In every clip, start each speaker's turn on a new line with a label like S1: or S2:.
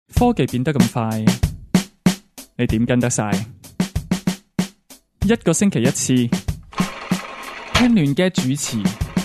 S1: 科技變得咁快，你點跟得晒？一個星期一次，聽亂嘅主持。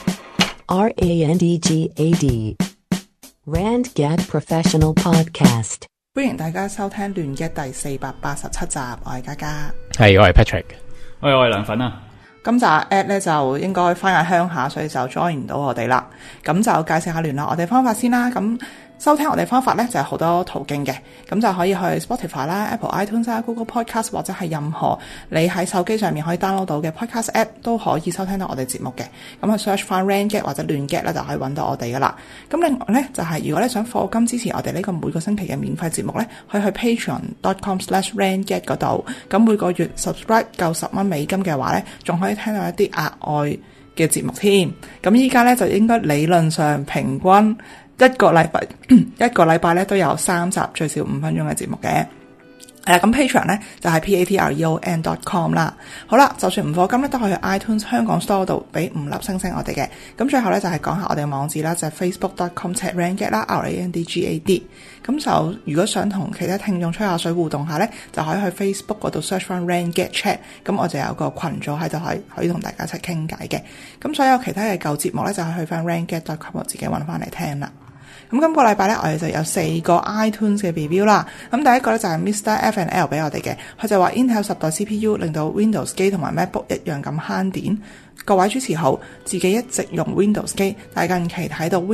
S2: RANDGAD RandGad Professional Podcast。
S3: 歡迎大家收聽亂嘅第487集，我係嘉嘉，
S4: 係我係 Patrick，
S1: 我係涼粉啊。
S3: 今集 Ed 咧就應該翻下鄉下，所以就 join 唔到我哋啦。咁就介紹下聯絡我哋方法先啦。咁收聽我哋方法咧就係好多途徑嘅，咁就可以去 Spotify 啦、Apple iTunes 啦、Google Podcast 或者係任何你喺手機上面可以 download 到嘅 Podcast App 都可以收聽到我哋節目嘅。咁去 search 翻 RANGad 或者亂 get 咧就可以揾到我哋噶啦。咁另外咧就係如果你想課金支持我哋呢個每個星期嘅免費節目咧，可以去 patreon.com/RANGad 嗰度。咁每個月 subscribe 夠10蚊美金嘅話咧，仲可以聽到一啲額外嘅節目添。咁依家咧就應該理論上平均一個禮拜咧都有3集最少5分鐘嘅節目嘅。咁 Patreon 咧就係 patreon.com 啦。好啦，就算唔課金咧，都可以去 iTunes 香港 Store 度俾5粒星星我哋嘅。咁最後咧就係講下我哋嘅網址啦，就係 facebook.com/RANGad 啦 ，RANDGAD。咁就如果想同其他聽眾吹下水互動下咧，就可以去 Facebook 嗰度 search 翻 RANGad Chat。咁我就有個群組喺度可以同大家一齊傾偈嘅。咁所有其他嘅舊節目咧，就可以去翻 RANGad.com 自己揾翻嚟聽啦。咁今個禮拜咧，我哋就有4個 iTunes 嘅 review 啦。咁第一個咧就係 Mr. F&L 俾我哋嘅，佢就話 Intel 10代 CPU 令到 Windows 機同埋 MacBook 一樣咁慳電。各位主持好，自己一直用 Windows 機，但係近期睇到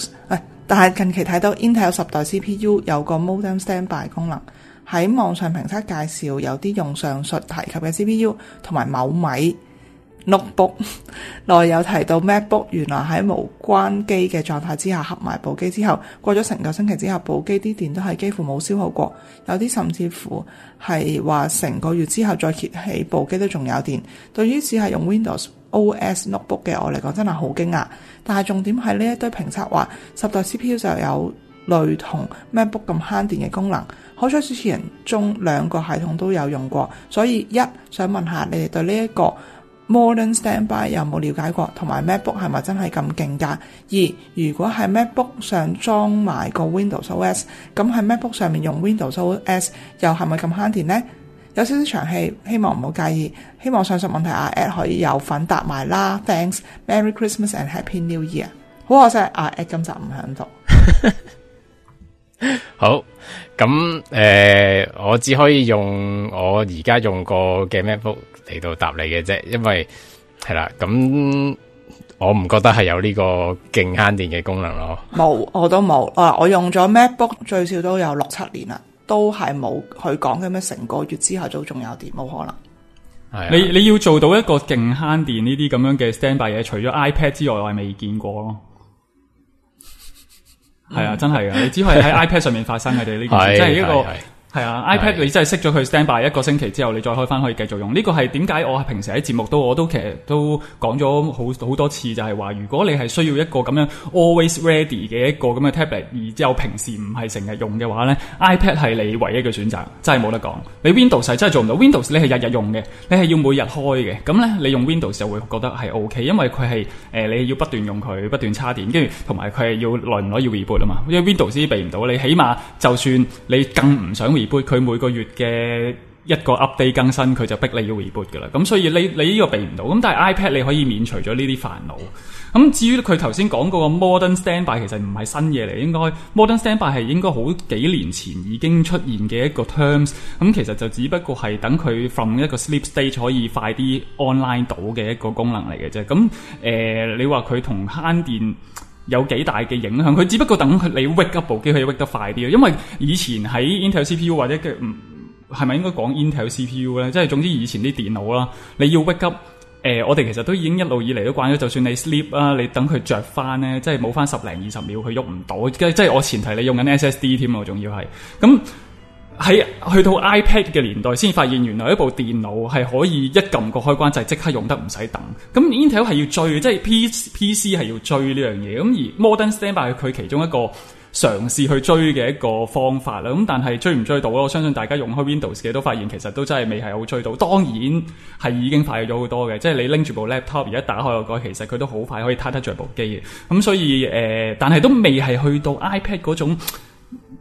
S3: Intel 10代 CPU 有個 Modem Standby 功能，喺網上評測介紹有啲用上述提及嘅 CPU 同埋某米notebook 內有提到 MacBook 原來喺無關機嘅狀態之下合埋部機之後，過咗成個星期之後，部機啲電都係幾乎冇消耗過，有啲甚至乎係話成個月之後再揭起部機都仲有電。對於只係用 Windows OS notebook 嘅我嚟講真係好驚訝，但係重點係呢一堆評測話10代 CPU 就有類同 MacBook 咁慳電嘅功能。好彩主持人中2個系統都有用過，所以想問下你哋對呢一個Modern Standby 有冇了解過，同埋 MacBook 係咪真係咁勁㗎？2如果係 MacBook 上裝埋個 Windows OS， 咁喺 MacBook 上面用 Windows OS 又係咪咁慳電呢？有少少長氣，希望唔好介意。希望上述問題阿 Ed 可以有份答埋啦。Thanks, Merry Christmas and Happy New Year。好可惜阿 Ed 今集唔喺度。
S4: 好，咁我只可以用我而家用過嘅 MacBook 嚟到答你嘅啫，因為係啦，咁我唔覺得係有呢個勁慳電嘅功能咯。
S3: 冇，我都冇。我用咗 MacBook 最少都有6-7年啦，都係冇佢講嘅咩成個月之後都仲有電，冇可能。
S1: 係你要做到一個勁慳電呢啲咁樣嘅 standby 嘢，除咗 iPad 之外，我係未見過咯。係啊，真係啊！你只可以喺 iPad 上面發生嘅哋呢件事，即係一個係啊 iPad 你真係熄咗佢 standby 1個星期之後，你再開翻可以繼續用。呢個係點解我平時喺節目我都其實都講咗好多次，就係話如果你係需要一個咁樣 always ready 嘅一個咁嘅 tablet， 而之後平時唔係成日用嘅話咧 ，iPad 係你唯一嘅選擇，真係冇得講。你 Windows 係真係做唔到 ，Windows 你係日日用嘅，你係要每日開嘅，咁咧你用 Windows 就會覺得係 OK， 因為佢係你要不斷用佢，不斷插電，跟住同埋佢係要耐唔耐要 reboot 啊嘛，因為 Windows 避唔到，你起碼就算你更唔想 reboot，佢每個月嘅一個 update 更新，佢就逼你要 reboot 噶啦。咁所以你呢個避唔到。咁但係 iPad 你可以免除咗呢啲煩惱。咁至於佢頭先講嗰個 Modern Standby 其實唔係新嘢嚟，應該 Modern Standby 係應該好幾年前已經出現嘅一個 terms。咁其實就只不過係等佢 from 一個 sleep stage 可以快啲 online 到嘅一個功能嚟嘅啫。咁你話佢同慳電有幾大嘅影響？佢只不過等佢你 wake up 部機可以 wake 得快啲，因為以前喺 Intel CPU 或者嘅係咪應該講 Intel CPU 咧？即係總之以前啲電腦啦，你要 wake up，我哋其實都已經一路以嚟都慣咗，就算你 sleep 啊，你等佢着翻咧，即係冇翻10零20秒佢喐唔到，即係我前提你用緊 SSD 添喎，仲要係咁。喺去到 iPad 嘅年代先發現原來一部電腦係可以一撳個開關就係即刻用得唔使等。咁 Intel 係要追，即係 PC 係要追呢樣嘢。咁而 Modern Standby 佢其中一個嘗試去追嘅一個方法啦。咁但係追唔追到咧？我相信大家用開 Windows 嘅都發現其實都真係未係好追到。當然係已經快咗好多嘅，即係你拎住部 laptop 而家打開個蓋，其實佢都好快可以撻得着部機嘅。咁所以但係都未係去到 iPad 嗰種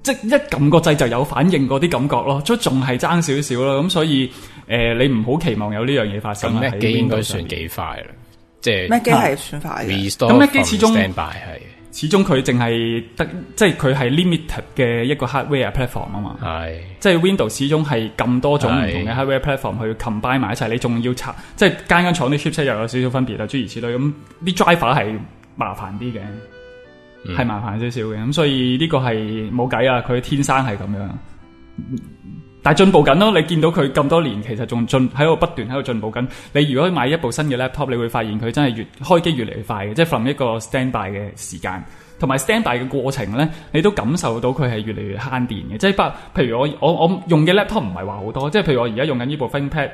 S1: 即一撳個掣就有反應嗰啲感覺咯，都仲係爭少少咯。咁所以你唔好期望有呢樣嘢發生。
S4: 咁 Mac 機應該算幾快啦，即係
S3: Mac 機係算快嘅。
S1: 咁 Mac 機始終
S4: standby 係。
S1: 始終佢淨係得，即係佢係 limited 嘅一個 hardware platform 啊嘛。
S4: 係，
S1: 即係 Windows 始終係咁多種唔同嘅 hardware platform 去 combine 埋一齊，你仲要拆，即係間廠啲 chipset 又有少少分別啊，諸如此類。咁啲 driver 係麻煩啲嘅，係麻煩少少嘅。咁所以呢個係冇計啊，佢天生係咁樣。但係進步緊咯，你見到佢咁多年，其實仲喺度不斷喺度進步緊。你如果買一部新嘅 laptop，你會發現佢真係開機越嚟越快嘅，即係 from 一個 standby 嘅時間，同埋 standby 嘅過程咧，你都感受到佢係越嚟越慳電嘅。即係譬如我用嘅 laptop 唔係話好多，即係譬如我而家用緊呢部 ThinkPad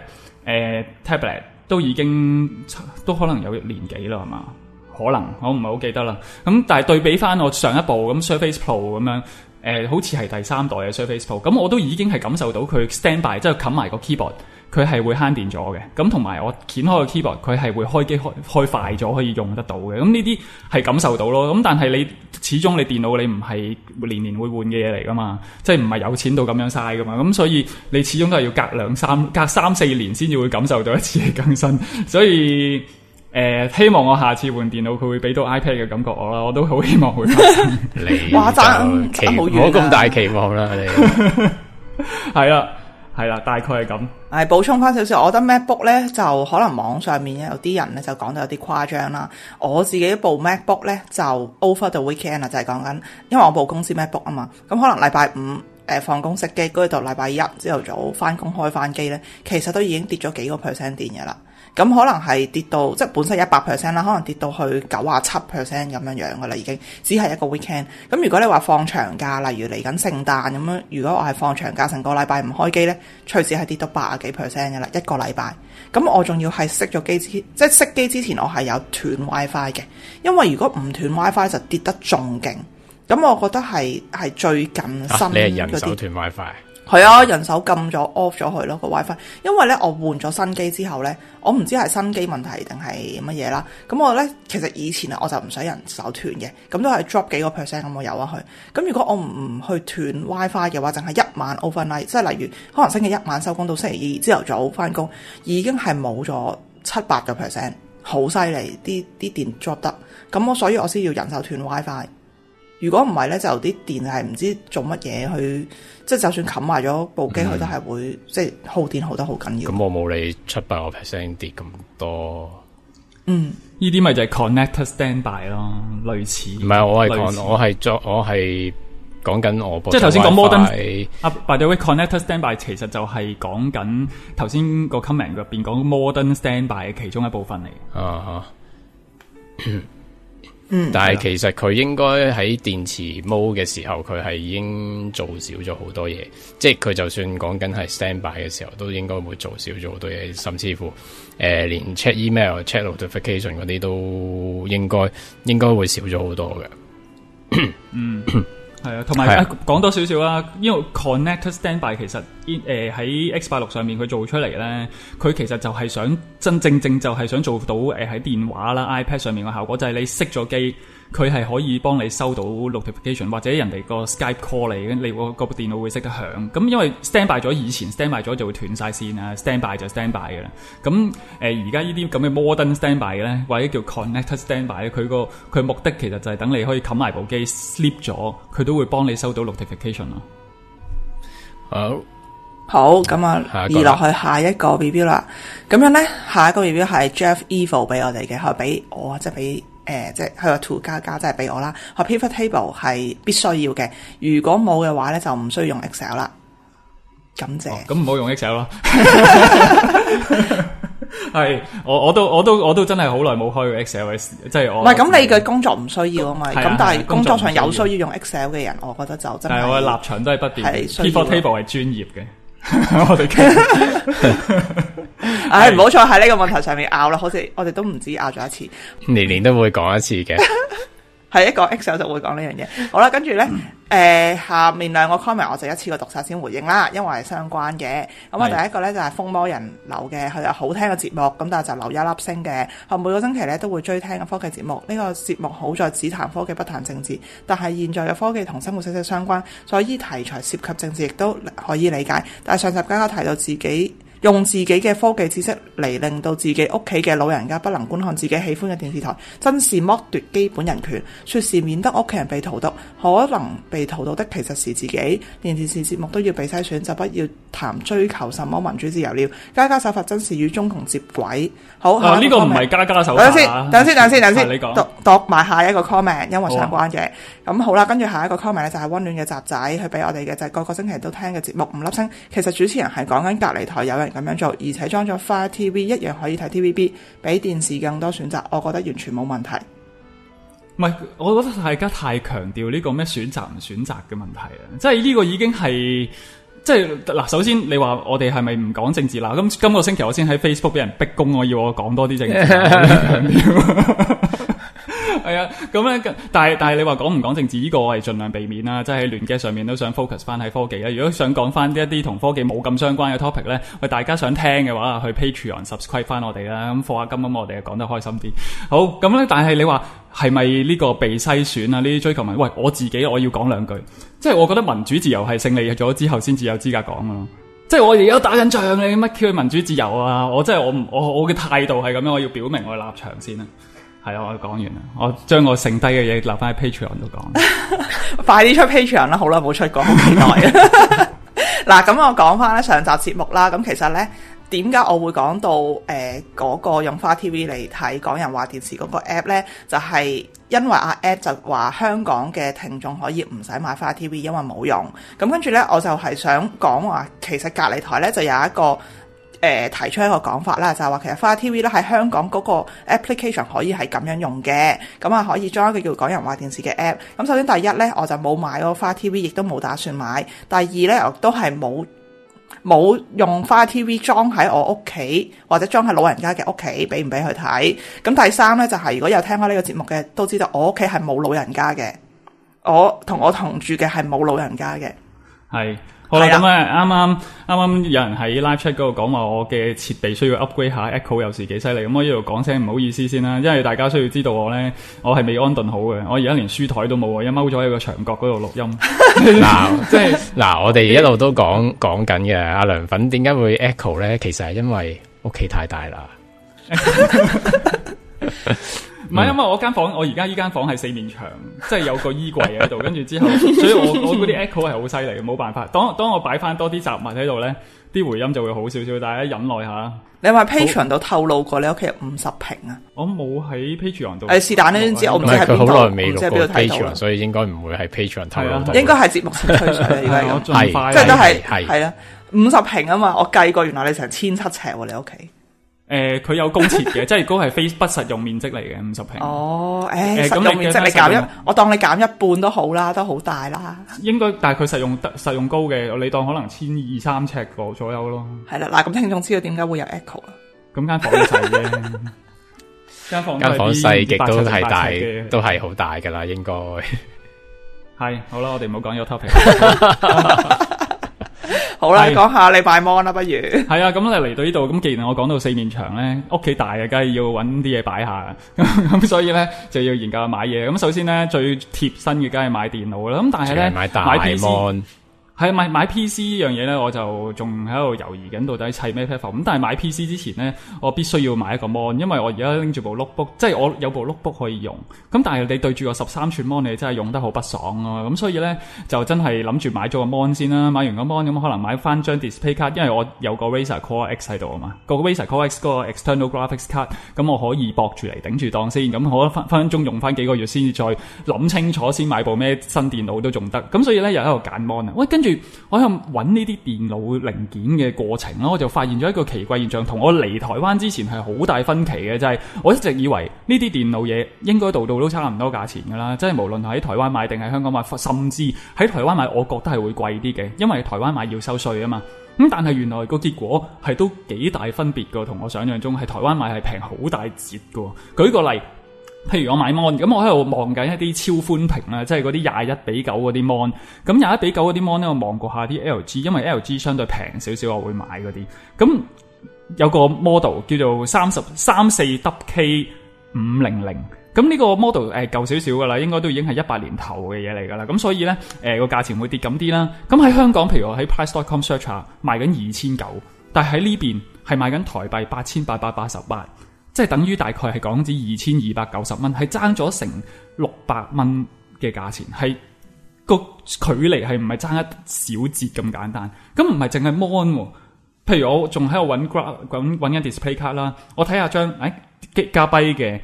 S1: tablet 都已經都可能有年幾啦，係嘛？可能我唔係好記得啦。咁但係對比翻我上一部咁 Surface Pro 咁樣。好似係第3代嘅 Surface Pro，咁我都已經係感受到佢 standby， 即係冚埋個 keyboard， 佢係會慳電咗嘅。咁同埋我掀開個 keyboard， 佢係會開機開快咗，可以用得到嘅。咁呢啲係感受到咯。咁但係你始終你電腦你唔係年年會換嘅嘢嚟噶嘛，即係唔係有錢到咁樣嘥噶嘛。咁所以你始終都係要隔3、4年先至會感受到一次嘅更新。所以希望我下次換電腦佢會俾到 iPad 嘅感覺我啦，我都好希望會發生。
S4: 你
S3: 哇，爭好遠，
S4: 唔好咁大期望啦，你
S1: 係啦，大概係咁。
S3: 係補充翻少少，我覺得 MacBook 咧就可能網上面有啲人咧就講得有啲誇張啦。我自己部 MacBook 咧就 over the weekend 啦，就係講緊，因為我部公司 MacBook 啊嘛，咁可能禮拜五放工熄機，跟住到禮拜一朝頭早翻工開翻機咧，其實都已經跌咗幾個 percent 電嘅啦。咁可能係跌到即係本身100% 啦，可能跌到去97% 咁樣噶啦，已經只係一個 weekend。咁如果你話放長假，例如嚟緊聖誕咁樣，如果我係放長假成個禮拜唔開機咧，隨時係跌到80幾%噶啦，一個禮拜。咁我仲要係熄咗機之前，即係熄機之前我係有斷 WiFi 嘅，因為如果唔斷 WiFi 就跌得仲勁。咁我覺得係最近新
S4: 你係人手斷 WiFi？
S3: 係啊，人手撳咗 off 咗佢咯個 WiFi， 因為咧我換咗新機之後咧，我唔知係新機問題定係乜嘢啦。咁我咧其實以前啊我就唔使人手斷嘅，咁都係 drop 幾個 percent 咁我有啊佢。咁如果我唔去斷 WiFi 嘅話，淨係一晚 overnight， 即係例如可能星期一晚收工到星期二朝頭早翻工，已經係冇咗7-8個 percent， 好犀利，啲電 drop 得。咁所以我先要人手斷 WiFi。如果唔係咧，就啲電係唔知做乜嘢去，即係就算冚埋咗部機，佢都係會即係耗電耗得好緊要。
S4: 咁我冇你7-8個 percent 跌咁多。
S1: 呢啲咪就係 connector standby 咯，類似。唔
S4: 係，我係講緊我部。
S1: 即係頭先講 modern by the way connector standby 其實就係講緊頭先個 comment 入邊講 modern standby 嘅其中一部分嚟。
S4: 但係其實佢應該喺電池 mode 嘅時候，佢係已經做少咗好多嘢。即係佢就算講緊係 standby 嘅時候，都應該會做少咗好多嘢，甚至乎連 check email、check notification 嗰啲都應該會少咗好多嘅。
S1: 係啊，同埋講多少少啦，因為 connector standby 其實喺 X86 上面佢做出嚟咧，佢其實就係想真正就係想做到喺電話啦 iPad 上面嘅效果，就係你熄咗機，佢係可以幫你收到 notification 或者人哋個 Skype call 你個部電腦會識得響。咁因為 standby 咗以前 standby 咗就會斷晒線啊 ，standby 就 standby 嘅啦。咁而家呢啲咁嘅 modern standby 嘅咧，或者叫 connector standby 咧，佢目的其實就係等你可以冚埋部機 sleep 咗，佢都會幫你收到 notification 咯。
S3: 好，咁啊，移落去下一個 review 啦。咁樣咧，下一個 review 係 Jeff Evil 俾我哋嘅，佢俾我即係俾即係佢個 to 加即係俾我啦。佢 pivot table 係必須要嘅，如果冇嘅話咧就唔需要用 Excel 啦。感謝。咁
S1: 唔好用 Excel 咯。係，我都真係好耐冇開過 Excel， 即係我。
S3: 唔係咁，你嘅工作唔需要啊嘛。咁但係工作上有需要用 Excel 嘅人，我覺得就真係。
S1: 但係我嘅立場都係不變。pivot table 係專業嘅。我哋
S3: 唔好再喺呢個問題上面拗啦，好似我哋都唔止拗咗一次，
S4: 年年都會講一次嘅。
S3: 係一個 Excel 就會講呢樣嘢。好啦，跟住咧，下面兩個 comment 我就一次過讀晒先回應啦，因為係相關嘅。咁啊，第一個咧就係風魔人留嘅，佢有好聽嘅節目，咁但係就留一粒星嘅。我每個星期咧都會追聽嘅科技節目。呢個節目好在只談科技不談政治，但係現在嘅科技同生活息息相關，所以題材涉及政治亦都可以理解。但係上集家提到自己用自己嘅科技知識嚟令到自己屋企嘅老人家不能觀看自己喜歡嘅電視台，真是剝奪基本人權。說是免得屋企人被荼毒，可能被荼毒的其實是自己。連電視節目都要被篩選，就不要談追求什麼民主自由了。家家手法真是與中共接軌。好，
S1: 呢個唔係家家手法。
S3: 等先，
S1: 你講
S3: 讀埋下一個 comment， 因為相關嘅。咁好啦，跟住下一個 comment 咧就係溫暖嘅雜仔，佢俾我哋嘅就係個個星期都聽嘅節目5粒星。其實主持人係講緊隔離台有人咁樣做，而且裝咗 Fire TV 一樣可以睇 TVB， 比電視更多選擇，我覺得完全冇問題。
S1: 唔係，我覺得大家太強調呢個咩選擇唔選擇嘅問題啊！即係呢個已經係即係嗱，首先你話我哋係咪唔講政治啦？咁今個星期我先喺 Facebook 俾人逼供，我要我講多啲政治。係啊，咁咧，但係你話講唔講政治呢個我係盡量避免啦，即係喺聯機上面都想 focus 翻喺科技啦。如果想講翻一啲同科技冇咁相關嘅 topic 咧，喂，大家想聽嘅話，去 Patreon subscribe 翻我哋啦，咁課下金咁我哋就講得開心啲。好，咁咧，但係你話係咪呢個被篩選啊？呢啲追求民，喂，我自己我要講兩句，即係我覺得民主自由係勝利咗之後先至有資格講咯。即係我而家打緊仗，你乜叫民主自由啊？我即係我嘅態度係咁樣，我要表明我嘅立場先啦。係啊，我講完啦，我將我剩低嘅嘢留翻喺 Patreon 度講。快啲出 Patreon 啦，好耐冇出過，好期待啊！嗱，咁我講翻咧上集節目啦。咁其實咧，點解我會講到嗰個用花 TV 嚟睇港人話電視嗰個 app 咧？就係因為阿 Ed 就話香港嘅聽眾可以唔使買花 TV，因為冇用。咁跟住咧，我就係想講話，其實隔離台咧就有一個。提出一個講法啦，就係話其實花 TV 咧喺香港嗰個 application 可以係咁樣用嘅，咁啊可以裝一個叫港人話電視嘅 app。咁首先第一咧，我就冇買嗰花 TV，亦都冇打算買。第二咧，我都係冇用花 TV 裝喺我屋企或者裝喺老人家嘅屋企，俾唔俾佢睇。咁第三咧就係如果有聽開呢個節目嘅，都知道我屋企係冇老人家嘅，我同住嘅係冇老人家嘅，係。 好啦，咁啱啱有人喺 live chat 嗰度講話我嘅設備需要 upgrade 下 Echo 有時幾犀利，咁我呢度講聲唔好意思先啦，因為大家需要知道我係未安頓好嘅，我而家連書台都冇，一踎咗喺個牆角嗰度錄音。
S4: 嗱，我哋一路都講緊嘅，阿涼粉點解會 Echo 咧？其實係因為屋企太大啦。
S1: 唔係，因為我而家依間房係4面牆，即係有個衣櫃喺度，跟住之後，所以我嗰啲 echo 係好犀利，冇辦法。當我擺翻多啲雜物喺度咧，啲回音就會好少少，大家忍耐下。
S3: 你話 Patreon 度透露過你屋企有50平啊？
S1: 我冇喺 Patreon 度。
S3: 是但呢知我唔知喺邊度。
S4: 佢好耐未錄過 Patreon，所以應該唔會喺 Patreon 透露到。
S3: 應該係節目先吹水嚟嘅，即係都係啦，50平啊嘛，我計過原來你成1700尺喎，你屋企。
S1: 佢有公設嘅，即係嗰個係非不實用面積嚟嘅50平。
S3: 哦，實用面積你減我當你減一半都好啦，都好大啦。應該，
S1: 但係佢實用高嘅，你當可能1200-1300尺個左右咯。
S3: 係啦，嗱，咁聽眾知道點解會有 echo 啦？
S1: 咁間房細啫，間房
S4: 細極都係大，都係好大噶啦，應該
S1: 係好啦，我哋唔好講呢個 topic。
S3: 好啦，講下你擺 mon 啦，不如
S1: 係啊，咁你嚟到呢度，咁既然我講到4面牆咧，屋企大嘅，梗係要揾啲嘢擺下，咁所以咧就要研究下買嘢。咁首先咧最貼身嘅，梗係買電腦啦。咁但係咧
S4: 買大 mon。
S1: 係買 PC 呢樣嘢咧，我就仲喺度猶豫緊到底砌咩 platform。咁但係買 PC 之前咧，我必須要買一個 mon，因為我而家拎住部 notebook， 即係我有部 notebook 可以用。咁但係你對住個13寸 mon，你真係用得好不爽啊！咁所以咧就真係諗住買咗個 mon 先啦。買完個 mon 咁可能買翻張 display card，因為我有個 Razer Core X 喺度啊嘛。個 Razer Core X 嗰個 external graphics card，咁我可以駁住嚟頂住檔先。咁我分分鐘用翻幾個月先至再諗清楚先買部咩新電腦都仲得。咁所以咧又喺度揀 mon 啊！喂，跟住我喺度揾呢啲電腦零件嘅過程咯，我就發現咗一個奇怪現象，同我嚟台灣之前係好大分歧嘅，就係我一直以為呢啲電腦嘢應該度都差唔多價錢噶啦，即係無論喺台灣買定係香港買，甚至喺台灣買，我覺得係會貴啲嘅，因為台灣買要收稅啊嘛。咁但係原來個結果係都幾大分別噶，同我想象中係台灣買係平好大截噶。舉個例。 譬如我買 mon，咁我喺度望緊一啲超寬屏啦，即係嗰啲21:9嗰啲 mon。咁21:9嗰啲 mon 咧，我望過下啲 LG，因為 LG 相對平少少，我會買嗰啲。咁有個 model 叫做34WK500。咁呢個 model 舊少少噶啦，應該都已經係18年頭嘅嘢嚟噶啦。咁所以咧個價錢會跌咁啲啦。咁喺香港，譬如我喺 price.com search 下賣緊2900，但係喺呢邊係賣緊台幣8888，即係等於大概係港紙2290蚊，係爭咗成600蚊嘅價錢，係個距離係唔係爭一小節咁簡單。咁唔係淨係 mon 喎，譬如我仲喺度揾緊 display 卡啦，我睇下張Gigabyte 嘅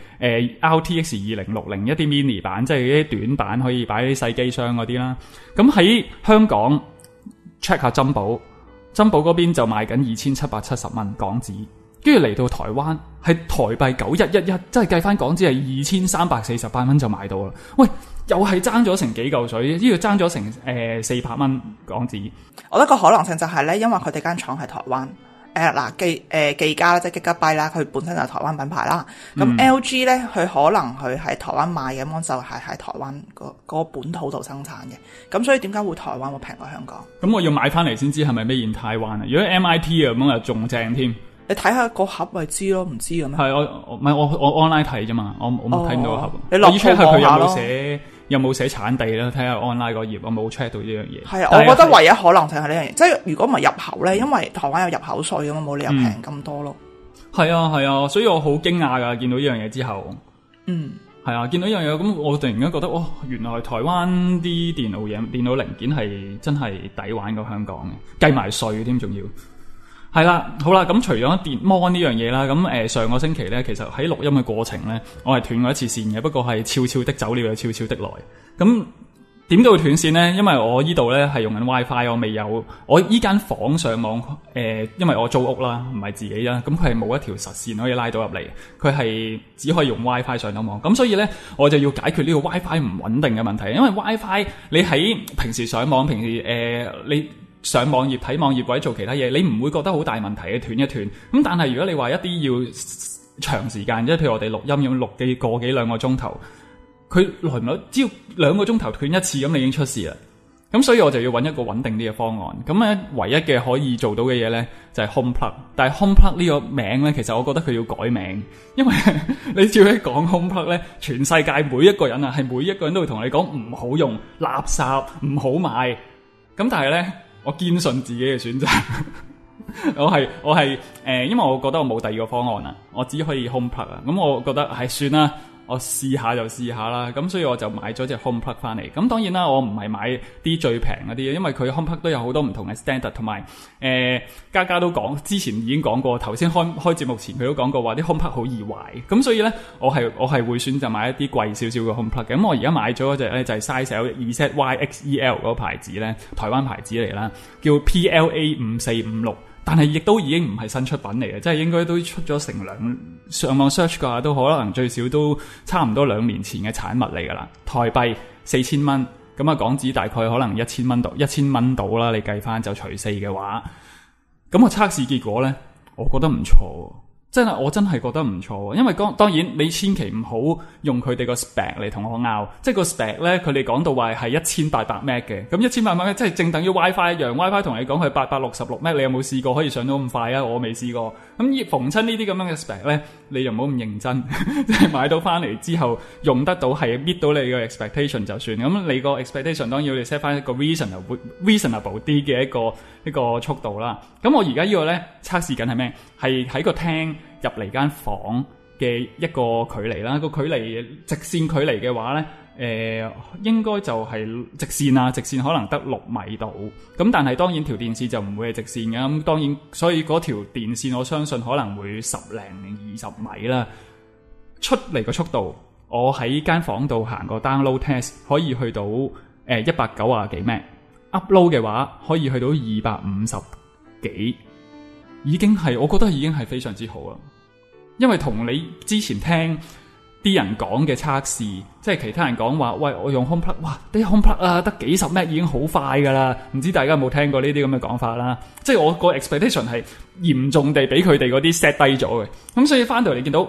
S1: RTX 2060一啲 mini 版，即係啲短版可以擺啲細機箱嗰啲啦。咁喺香港 check 下珍寶嗰邊就賣緊2770蚊港紙，跟住嚟到台灣係台幣9111，即係計翻港紙係2348蚊就買到啦。喂，又係爭咗成幾嚿水，呢個爭咗成400蚊港紙。
S3: 我覺得個可能性就係咧，因為佢哋間廠係台灣。技嘉啦，即係 Gigabyte啦，佢本身就係台灣品牌啦。咁 LG 咧，佢可能佢喺台灣賣嘅 mon 就係喺台灣個本土度生產嘅。咁所以點解會台灣會平過香港？
S1: 咁我要買翻嚟先知係咪made in Taiwan啊？如果 MIT 啊咁又仲正添。
S3: 你睇下個盒咪知咯，唔知嘅咩？
S1: 係我唔係我 online 睇啫嘛，我冇睇到個盒。
S3: 你落鋪望下咯。
S1: 有冇寫產地啦？睇下 online 個頁，我冇 check 到呢樣嘢。
S3: 係啊，我覺得唯一可能性係呢樣嘢，即係如果唔係入口咧，因為台灣有入口稅啊嘛，冇理由平咁多咯。
S1: 係啊，所以我好驚訝㗎，見到呢樣嘢之後。係啊，見到呢樣嘢，咁我突然間覺得，原來台灣啲電腦零件係真係抵玩過香港嘅，計埋稅添，仲要。係啦，好啦，咁除咗電 mon 呢樣嘢啦，咁上個星期咧，其實喺錄音嘅過程咧，我係斷過一次線嘅，不過係悄悄的走了又悄悄的來。咁點解會斷線咧？因為我依度咧係用緊 WiFi，我未有我依間房上網因為我租屋啦，唔係自己啦，咁佢係冇一條實線可以拉到入嚟，佢係只可以用 WiFi 上到網。咁所以咧，我就要解決呢個 WiFi 唔穩定嘅問題，因為 WiFi 你喺平時上網，你上網頁睇網頁或者做其他嘢，你唔會覺得好大問題嘅，斷一斷。咁但係如果你話一啲要長時間，即係譬如我哋錄音要錄個幾兩個鐘頭，佢來唔來只要2個鐘頭斷一次，咁你已經出事啦。咁所以我就要揾一個穩定啲嘅方案。咁咧唯一嘅可以做到嘅嘢咧就係 Home Plug。但係 Home Plug 呢個名咧，其實我覺得佢要改名，因為你只要一講 Home Plug 咧，全世界每一個人啊，係每一個人都會同你講唔好用，垃圾，唔好買。咁但係咧，我堅信自己嘅選擇，我係因為我覺得我冇第二個方案啦，我只可以 Home Plug 啊。咁我覺得係算啦，我試下就試下啦。咁所以我就買咗隻 Home Plug 翻嚟。咁當然啦，我唔係買啲最平嗰啲，因為佢 Home Plug 都有好多唔同嘅 standard， 同埋家都講，之前已經講過，頭先開節目前佢都講過話啲 Home Plug 好易壞。咁所以咧，我係會選擇買一啲貴少少嘅 Home Plug 嘅。咁我而家買咗嗰隻咧就係 Size ZYXEL 嗰個牌子咧，台灣牌子嚟啦，叫 PLA5456。但係亦都已經唔係新出品嚟嘅，即係應該都出咗成上網 search 嘅話，都可能最少都差唔多2年前嘅產物嚟噶啦。台幣4000蚊，咁啊港紙大概可能1000蚊到啦。你計翻就除4嘅話，咁個測試結果咧，我覺得唔錯。我真係覺得唔錯，因為當然你千祈唔好用佢哋個 spec 嚟同我拗，即係個 spec 咧，佢哋講到話係1800 Mbps 嘅，咁1800 Mbps 即係正等於 WiFi 一樣。WiFi 同你講佢866 Mbps，你有冇試過可以上到咁快啊？我未試過。咁逢親呢啲咁樣嘅 spec 咧，你又唔好咁認真，即係買到翻嚟之後用得到係 meet 到你個 expectation 就算。咁你個 expectation 當然要你 set 翻一個 reasonable 啲嘅一個速度啦。咁我而家呢個咧測試緊係咩？係喺個廳入嚟間房嘅一個距離啦，個距離直線距離嘅話咧，應該就係直線啊，直線可能得6米度。咁但係當然條電線就唔會係直線嘅，咁當然所以嗰條電線我相信可能會10零20米啦。出嚟個速度，我喺間房度行個 download test 可以去到190幾 Mbps，upload 嘅話可以去到250幾。已經係，我覺得已經係非常之好啦。因為同你之前聽啲人講嘅測試，即係其他人講話，喂，我用 Home Plug， 哇，啲 Home Plug 啊，得幾十 Mbps 已經好快噶啦。唔知大家有冇聽過呢啲咁嘅講法啦？即係我個 expectation 係嚴重地俾佢哋嗰啲 set 低咗嘅。咁所以翻到嚟見到，哇，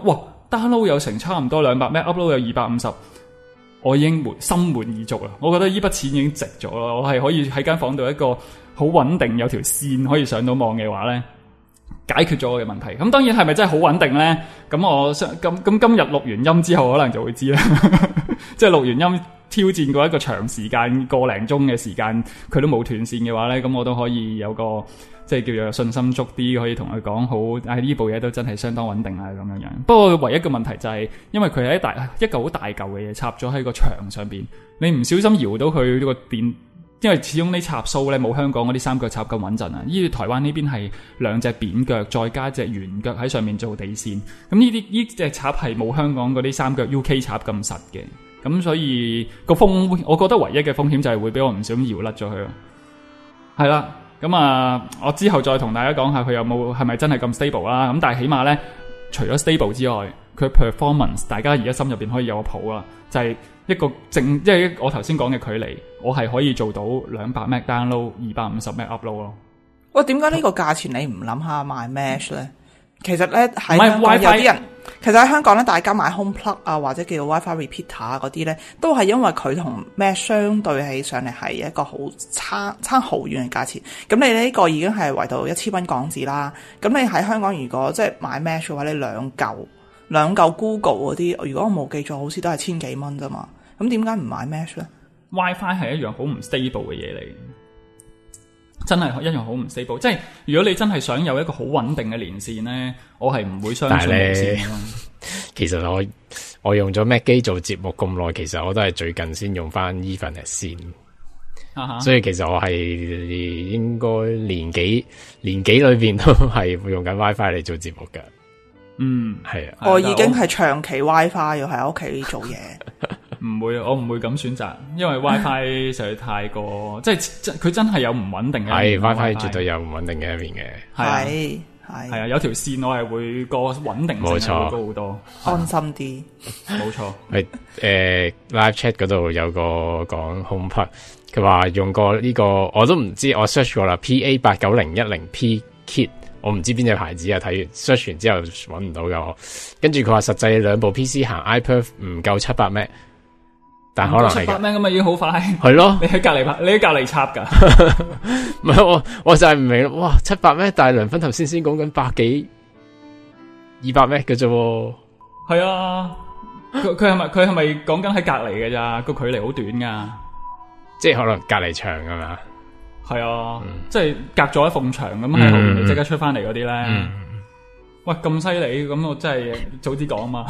S1: download 有成差唔多200 Mbps，upload 有250，我已經心滿意足啦。我覺得呢筆錢已經值咗啦。我係可以喺間房度一個好穩定有條線可以上到網嘅話咧，解決咗我嘅問題。咁當然係咪真係好穩定咧？咁今日錄完音之後可能就會知啦。即係錄完音挑戰過一個長時間個零鐘嘅時間，佢都冇斷線嘅話咧，咁我都可以有個即係叫做信心足啲，可以同佢講好，呢部嘢都真係相當穩定啊咁樣樣。不過唯一嘅問題就係，因為佢係一嚿好大嚿嘅嘢插咗喺個牆上邊，你唔小心搖到佢呢個電，因為始終呢插蘇咧冇香港嗰啲三腳插咁穩陣啊。依台灣呢邊係兩隻扁腳再加隻圓腳喺上面做地線，咁呢隻插係冇香港嗰啲三腳 UK 插咁實嘅。咁所以個風，我覺得唯一嘅風險就係會俾我唔小心搖甩咗佢咯。係啦，咁我之後再同大家講下佢有冇係咪真係咁 stable 啦。咁但係起碼咧，除咗 stable 之外，佢 performance 大家而家心入邊可以有個譜啦，就係一個即係我頭先講嘅距離，我係可以做到200 Mbps download， 250 Mbps upload 咯。
S3: 喂，點解呢個價錢你唔諗下買 Mesh 咧？其實咧喺香港有啲人，其實喺香港咧，大家買 Home Plug 啊，或者叫 WiFi Repeater 啊嗰啲咧，都係因為佢同 Mesh 相對起上嚟係一個好差好遠嘅價錢。咁你呢個已經係圍到1000蚊港紙啦。咁你喺香港如果即係買 Mesh 嘅話，你兩嚿 Google 嗰啲，如果我冇記錯，好似都係1000幾蚊啫嘛。咁點解唔買 Mesh 咧？
S1: WiFi 係一樣好唔 stable 嘅嘢嚟。真係一樣好唔 stable，即係如果你真係想有一個好穩定嘅連線咧，我係唔會相信無線咯。
S4: 其實我用咗 Mac 機做節目咁耐，其實我都係最近先用翻 Ethernet 線，所以其實我係應該年幾裏邊都係會用緊 WiFi 嚟做節目㗎。係啊，
S3: 我已經係長期 WiFi 要喺屋企做嘢。
S1: 唔會，我唔會咁選擇，因為 WiFi 實在太過，即係佢真係有唔穩定嘅。係 WiFi
S4: 絕對有唔穩定嘅一面嘅。
S3: 係
S1: 啊，有條線我係會個穩定性會高好多，
S3: 安心啲。
S1: 冇錯。
S4: Live chat 嗰度有個講 HomePlug， 佢話用過呢個，我都唔知，我 search 過啦 ，PA89010P Kit。我唔知邊隻牌子啊，睇完 search 完之後揾唔到㗎。跟住佢話實際兩部 PC 行 iPerf 唔夠700 Mbps， 但可能係
S1: 700 Mbps 咁啊，已經好快。
S4: 係咯，
S1: 你喺隔離插㗎。
S4: 唔係我就係唔明咯。哇，700 Mbps， 但係梁芬頭先講緊100幾200 Mbps 嘅啫。係
S1: 啊，佢係咪講緊喺隔離嘅咋？個距離好短㗎，
S4: 即係可能隔離牆㗎嘛。
S1: 係啊，即係隔咗一埲牆咁喺後面即刻出翻嚟嗰啲咧。喂，咁犀利，咁我真係早啲講啊嘛。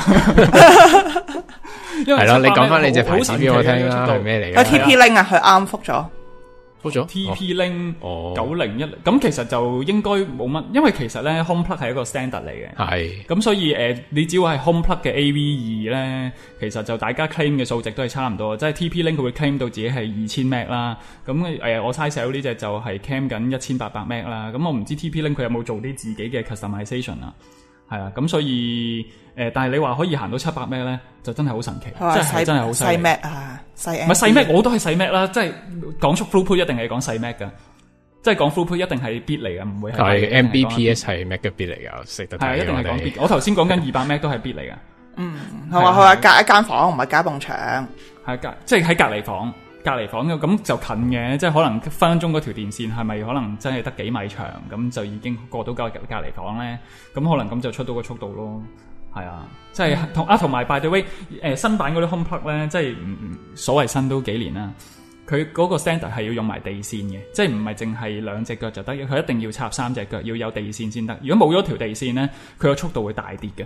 S1: 係
S4: 咯，你講翻你隻牌子俾我聽啦，係咩嚟嘅
S3: ？TP Link 啊，佢啱覆咗。
S1: TP Link 901，咁其實就應該冇乜，因為其實咧 HomePlug 係一個 standard 嚟嘅，
S4: 係咁
S1: 所以你只要係 HomePlug 嘅 AV2 咧，其實就大家 claim 嘅數值都係差唔多，即係 TP Link 佢會 claim 到自己係2000 Mbps 啦，咁我猜 sell 呢隻就係 claim 緊1800 Mbps 啦，咁我唔知 TP Link 佢有冇做啲自己嘅 customization 啊，係啊，咁所以但係你話可以行到700 Mbps 咧，就真係好神奇，即係真係好細
S3: Mac 啊，細
S1: 唔係細 Mac， 我都係細 Mac 啦，即係講出 throughput 一定係講細 Mac 噶，即係講 throughput 一定係 bit 嚟噶，唔會係
S4: Mbps 係 Megabit 嚟噶，識得睇。
S1: 係一定係講 bit， 我頭先講緊200 Mbps 都係 bit 嚟噶。
S3: 佢話隔一間房唔係隔埲牆，
S1: 係即係喺隔離房嘅，咁就近嘅，即係可能分鐘嗰條電線係咪可能真係得幾米長，咁就已經過到隔離房咧，咁可能咁就出到個速度咯。係啊，即係同埋 by the way， 新版嗰啲 HomePlug 咧，即係所謂新都幾年啦。佢嗰個 standard 係要用埋地線嘅，即係唔係淨係2隻腳就得，佢一定要插3隻腳，要有地線先得。如果冇咗條地線咧，佢個速度會大跌嘅。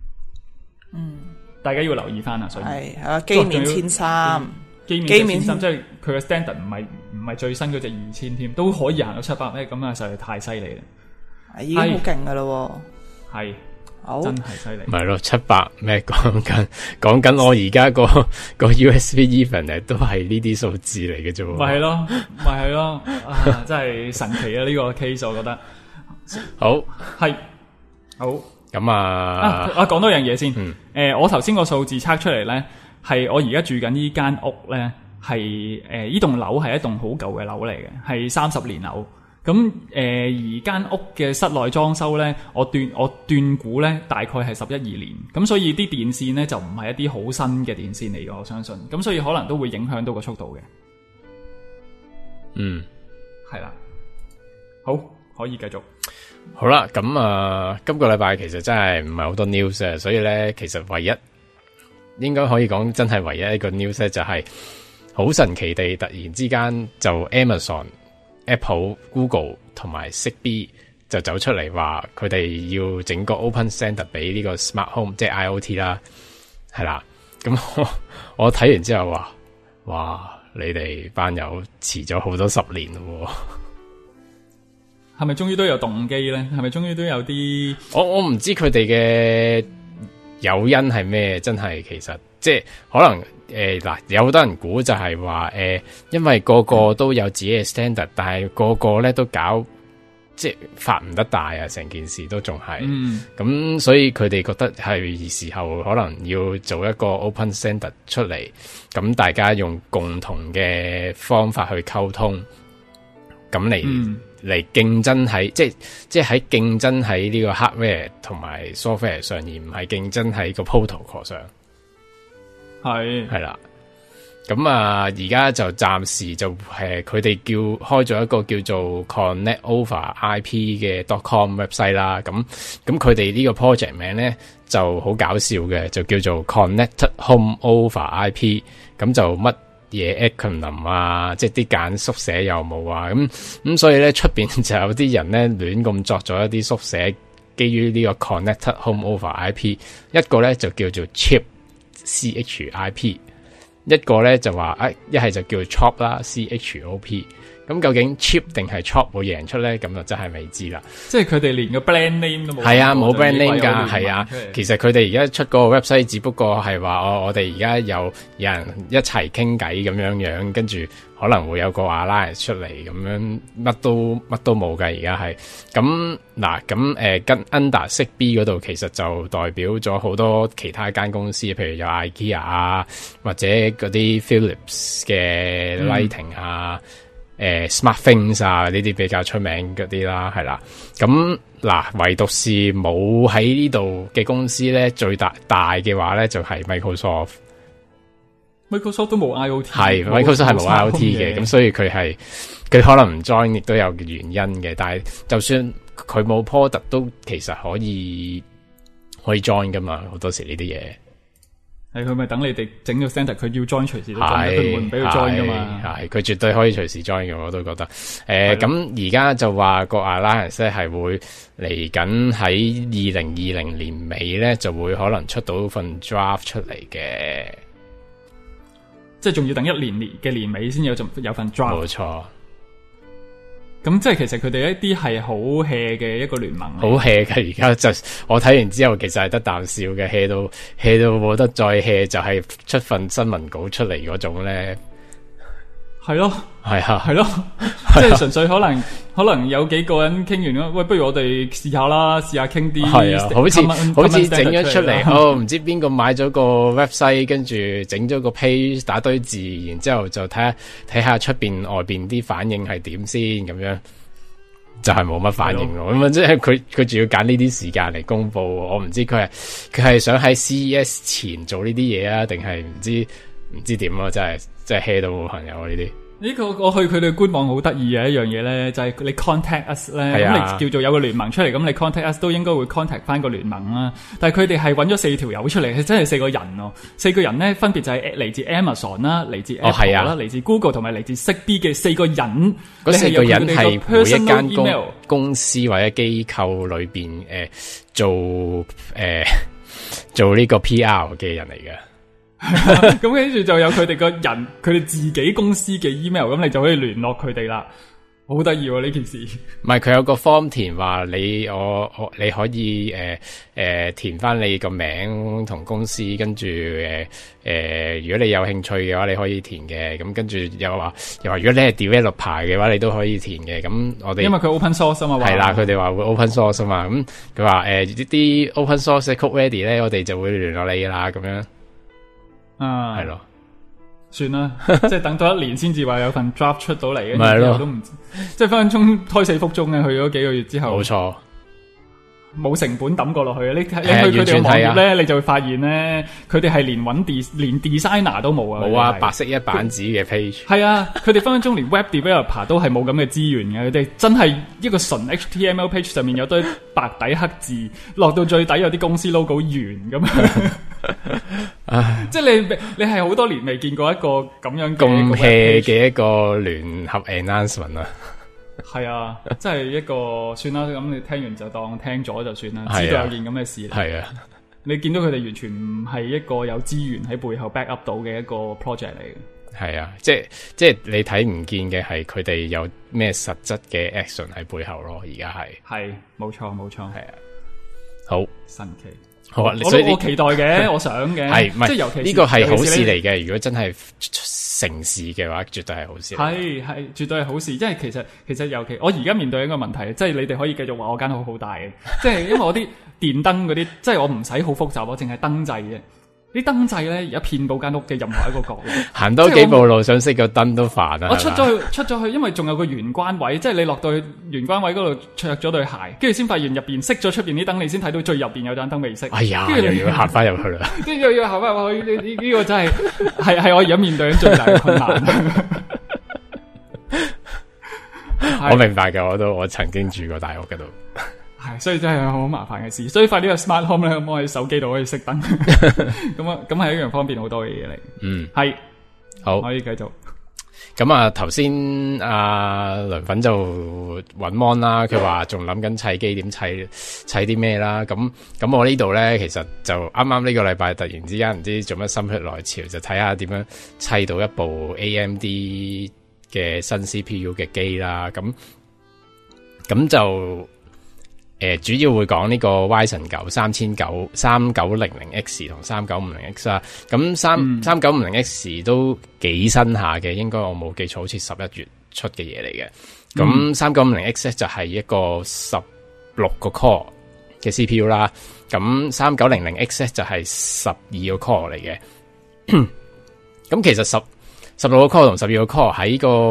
S1: 大家要留意翻啊！所以
S3: 係機面1300，
S1: 機面1300，即係佢個 standard 唔係最新嗰隻2000添，都可以行到700 Mbps， 咁啊實在太犀利啦！
S3: 已經好勁噶咯，
S1: 係。
S3: 好
S1: 真係犀利，
S4: 唔係咯，700 Mbps 講緊我而家個 USB Ethernet 都係呢啲數字嚟嘅啫。
S1: 咪係咯，真係神奇啊！呢個 case 我覺得
S4: 好
S1: 係好
S4: 咁啊！
S1: 講多樣嘢先。我頭先個數字測出嚟咧，係我而家住緊呢間屋咧，係呢棟樓係一棟好舊嘅樓嚟嘅，係30年樓。 咁而間屋嘅室內裝修咧，我斷估咧大概係11、12年，咁所以啲電線咧就唔係一啲好新嘅電線嚟嘅，我相信，咁所以可能都會影響到個速度嘅。
S4: 嗯，
S1: 係啦，好，可以繼續。
S4: 好啦，咁今個禮拜其實真係唔係好多 news 啊，所以咧其實唯一應該可以講真係唯一一個 news 咧就係好神奇地突然之間就 Amazon、Apple、Google 同埋 Zigbee 就走出嚟話佢哋要整個 Open Standard 俾呢個 Smart Home 即係 IoT 啦，係啦，咁我睇完之後話，哇！你哋班友遲咗好多10年咯，
S1: 係咪終於都有動機咧？係咪終於都有啲？
S4: 我唔知佢哋嘅誘因係咩，真係其實即係可能嗱，有好多人估就係話因為個個都有自己嘅 standard，但係個個咧都搞即係發唔得大啊，成件事都仲係咁，所以佢哋覺得係時候可能要做一個 open standard 出嚟，咁大家用共同嘅方法去溝通，咁嚟競爭喺即係喺競爭喺呢個 hardware 同埋 software 上，而唔係競爭喺個 protocol 上。係啦，咁而家就暫時就佢哋開咗一個叫做 Connect Over IP 嘅 .com website 啦。咁佢哋呢個 project 名咧就好搞笑嘅，就叫做 Connected Home Over IP。咁就乜嘢 acronym 啊，即係啲簡縮寫又冇啊。咁所以咧出邊就有啲人咧亂咁作咗一啲縮寫，基於呢個 Connected Home Over IP。一個咧就叫做 CHIP。一個咧就話一係就叫 chop 啦 CHOP， 咁究竟 chip 定係 chop 會贏出咧？咁就真係未知啦。
S1: 即係佢哋連個 brand name 都冇。係
S4: 啊，冇 brand name 噶，係啊。其實佢哋而家出嗰個 website 只不過係話我哋而家有人一齊傾偈咁樣，跟住可能會有個 alliance 出嚟咁樣，乜都冇噶。而家係咁嗱，咁跟 under Zigbee 嗰度其實就代表咗好多其他間公司，譬如有 IKEA 啊，或者嗰啲 Philips 嘅 Lighting 啊。SmartThings 啊，呢啲比較出名嗰啲啦，係啦。咁嗱，唯獨是冇喺呢度嘅公司咧，最大嘅話咧就係 Microsoft
S1: 都冇 IoT，
S4: 係 Microsoft 係冇 IoT 嘅，咁所以佢可能唔 join 亦都有原因嘅。但係就算佢冇 product 都其實可以 join 噶嘛，好多時呢啲嘢。
S1: 係佢咪等你哋整咗 standard，佢要 join 隨時都 join，佢唔會唔俾佢 join 噶嘛。
S4: 係佢絕對可以隨時 join 嘅，我都覺得。咁而家就話個 Alliance 咧係會嚟緊喺2020年尾咧就會可能出到份 draft 出嚟嘅，
S1: 即係仲要等1年嘅年尾先有份 draft。
S4: 冇錯。
S1: 咁即係其實佢哋一啲係好 hea 嘅一個聯盟，
S4: 好 hea 嘅。而家就我睇完之後，其實係得啖笑嘅，hea 到冇得再 hea，就係出份新聞稿出嚟嗰種咧。
S1: 係咯，
S4: 係啊，
S1: 係咯，即係純粹可能有幾個人傾完咯，喂，不如我哋試下啦，試下傾啲。係啊，好似整咗出嚟，唔知邊個買咗個 website， 跟住整咗個 page， 打堆字，然之後就睇下出邊外邊啲反應係點先，咁樣就係冇乜反應咯。咁即係佢仲要揀呢啲時間嚟公布，我唔知佢係想喺 CES 前做呢啲嘢啊，定係唔知點咯，真係 hea 到冇朋友呢啲。 呢個我去佢哋官網好得意嘅一樣嘢咧，就係你 contact us 咧，咁你叫做有個聯盟出嚟，咁你 contact us 都應該會 contact 翻個聯盟啦。但係佢哋係揾咗4條友出嚟，係真係4個人咯。4個人咧分別就係嚟自 Amazon 啦，嚟自 Apple 啦，嚟自 Google 同埋嚟自 Zigbee 嘅4個人。嗰4個人係每一間
S4: 公司或者機構裏邊做呢個 PR 嘅人嚟嘅。
S1: 咁跟住就有佢哋個人，佢哋自己公司嘅 email， 咁你就可以聯絡佢哋啦。好得意喎呢件事。唔係，佢有個 form 填話你可以填翻你個名同公司，跟住如果你有興趣嘅話，你可以填嘅。咁跟住又話如果你係 developer 嘅話，你都可以填嘅。咁我哋因為佢 open source 啊嘛。係
S4: 啦，佢哋話會 open source 啊嘛。咁佢話啲 open source code ready 咧，我哋就會聯絡你啦。咁樣。係咯，
S1: 算啦，即係等多1年先至話有份 draft 出到嚟，跟住
S4: 咪係咯
S1: 之後都唔，即係分分鐘胎死腹中嘅，去咗幾個月之後，
S4: 冇錯。
S1: 冇成本抌過落去，你去
S4: 係
S1: 佢哋嘅網頁
S4: 完全係
S1: 咧，你就會發現咧，佢哋係連連 designer 都冇啊！
S4: 冇啊，
S1: 佢哋係
S4: 白色一版紙嘅 page。
S1: 係啊，佢哋分分鐘連 web developer 都係冇咁嘅資源嘅，佢哋真係一個純 HTML page 上面有堆白底黑字，落到最底有啲公司 logo 圓咁樣。即係你係好多年未見過一個咁樣
S4: 咁 hea
S1: 嘅
S4: 嘅一個聯合 announcement 啊！
S1: 係啊，即係一個算啦，咁你聽完就當聽咗就算啦，
S4: 係啊
S1: 知道有件咁嘅事。
S4: 係啊，
S1: 你見到佢哋完全唔係一個有資源喺背後 back up 到嘅一個 project 嚟嘅。
S4: 係啊，即係你睇唔見嘅係佢哋有咩實質嘅 action 喺背後咯，而家
S1: 係冇錯冇錯，
S4: 係啊，好
S1: 神奇。
S4: 好啊，所以
S1: 我期待嘅，我想嘅，
S4: 係唔係
S1: 即係尤其
S4: 呢個係好事
S1: 嚟。
S4: 嚟嘅。如果真係成事嘅話，絕對係好事。
S1: 係絕對係好事，即係其實尤其我而家面對一個問題，即係你哋可以繼續話我間屋好大嘅，即係因為我啲電燈嗰啲，即係我唔使好複雜，我淨係燈掣嘅。啲燈掣咧，而家遍佈間屋嘅任何一個角落，
S4: 行多幾步路想熄個燈都煩啊！
S1: 我出咗去，因為仲有個玄關位，即係你落到去玄關位嗰度着咗對鞋，跟住先發現入邊熄咗出邊啲燈，你先睇到最入邊有盞燈未熄。
S4: 哎呀，
S1: 跟住
S4: 又要行翻入去啦，
S1: 跟住又要行翻入去，呢個真係我而家面對緊最大嘅困難。
S4: 我明白嘅，我曾經住過大屋嗰度。
S1: 係，所以真係好麻煩嘅事。所以快啲個 smart home 咧，咁我喺手機度可以熄燈，咁係一樣方便好多嘅嘢嚟。
S4: 嗯，
S1: 係
S4: 好，
S1: 可以繼續。
S4: 咁啊，頭先阿梁粉就搵 mon 啦，佢話仲諗緊砌機點砌啲咩啦。咁我呢度咧，其實就啱啱呢個禮拜突然之間唔知做乜心血來潮，就睇下點樣砌到一部 AMD 嘅新 CPU 嘅機啦。咁就。主要會講呢個 Ryzen 9 3900X 同3950X 啦。咁3950X 都幾新下嘅，應該我冇記錯，好似11月出嘅嘢嚟嘅。咁3950X 就係一個16個 core 嘅 CPU 啦。咁3900X 就係12個 core 嚟嘅。咁其實16個 core 同12個 core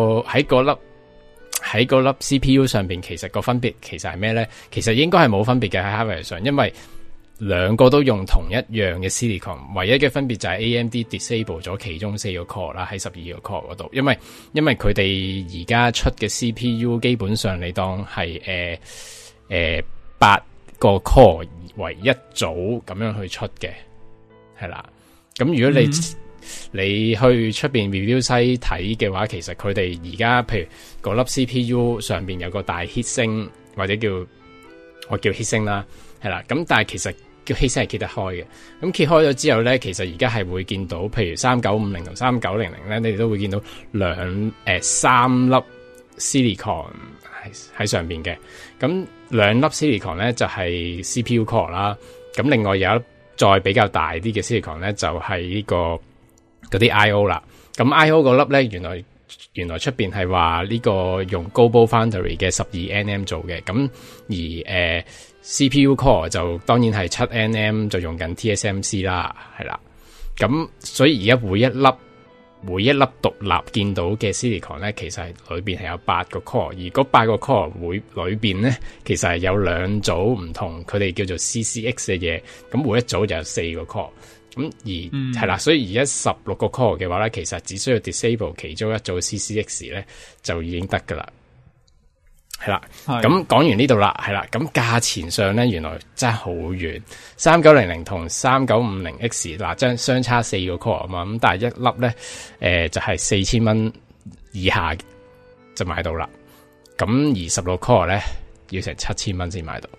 S4: 喺嗰粒 CPU 上邊，其實個分別其實係咩咧？其實應該係冇分別嘅喺 hardware 上，因為兩個都用同一樣嘅 silicon， 唯一嘅分別就係 AMD disable 咗其中4個 core 啦，喺12個 core 嗰度，因為佢哋而家出嘅 CPU 基本上你當係8個 core 為一組咁樣去出嘅，係啦。咁如果你去出邊 review 西睇嘅話，其實佢哋而家譬如嗰粒 CPU 上邊有個大 heatsink，或者我叫 heatsink 啦，係啦。咁但係其實叫 heatsink 係揭得開嘅。咁揭開咗之後咧，其實而家係會見到，譬如3950同3900咧，你哋都會見到三粒 silicon 喺上邊嘅。咁兩粒 silicon 咧就係 CPU core 啦。咁另外有一再比較大啲嘅 silicon 咧，就係呢個嗰啲 I/O 啦。咁 I/O 嗰粒咧，原來出邊係話呢個用 Global Foundry 嘅12nm 做嘅。咁而CPU core 就當然係7nm，就用緊 TSMC 啦，係啦。咁所以而家每一粒獨立見到嘅 silicon 咧，其實係裏邊係有8個 core，而嗰8個 core 裏邊咧，其實係有2組唔同，佢哋叫做 CCX 嘅嘢。咁每一組就有4個 core。咁係啦，所以而家16個 core 嘅話咧，其實只需要 disable 其中一組 CCX 咧，就已經得噶啦。係啦，咁講完呢度啦，係啦，咁價錢上咧，原來真係好遠，3900同3950X 嗱，相差4個 core 啊嘛，咁但係一粒咧，就係4000蚊以下就買到啦。咁而16 core 咧，要成7000蚊先買到。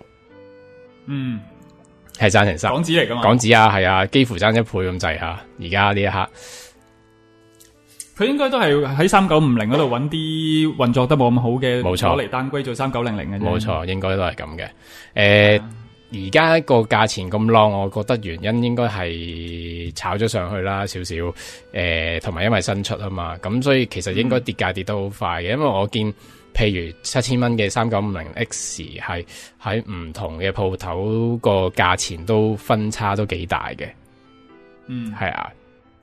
S4: 係爭成3港
S1: 紙嚟噶嘛？
S4: 港紙啊，係啊，幾乎爭1倍咁滯吓。而家呢一刻，
S1: 佢應該都係喺3950嗰度揾啲運作得冇咁好嘅，
S4: 冇錯，
S1: 攞嚟單歸做3900嘅啫。冇
S4: 錯，應該都係咁嘅。而家個價錢咁浪，我覺得原因應該係炒咗上去啦，少少。同埋因為新出啊嘛，咁所以其實應該跌價跌得好快嘅。因為我見譬如7000蚊嘅3950X 係喺唔同嘅鋪頭個價錢都分差都幾大嘅。係啊。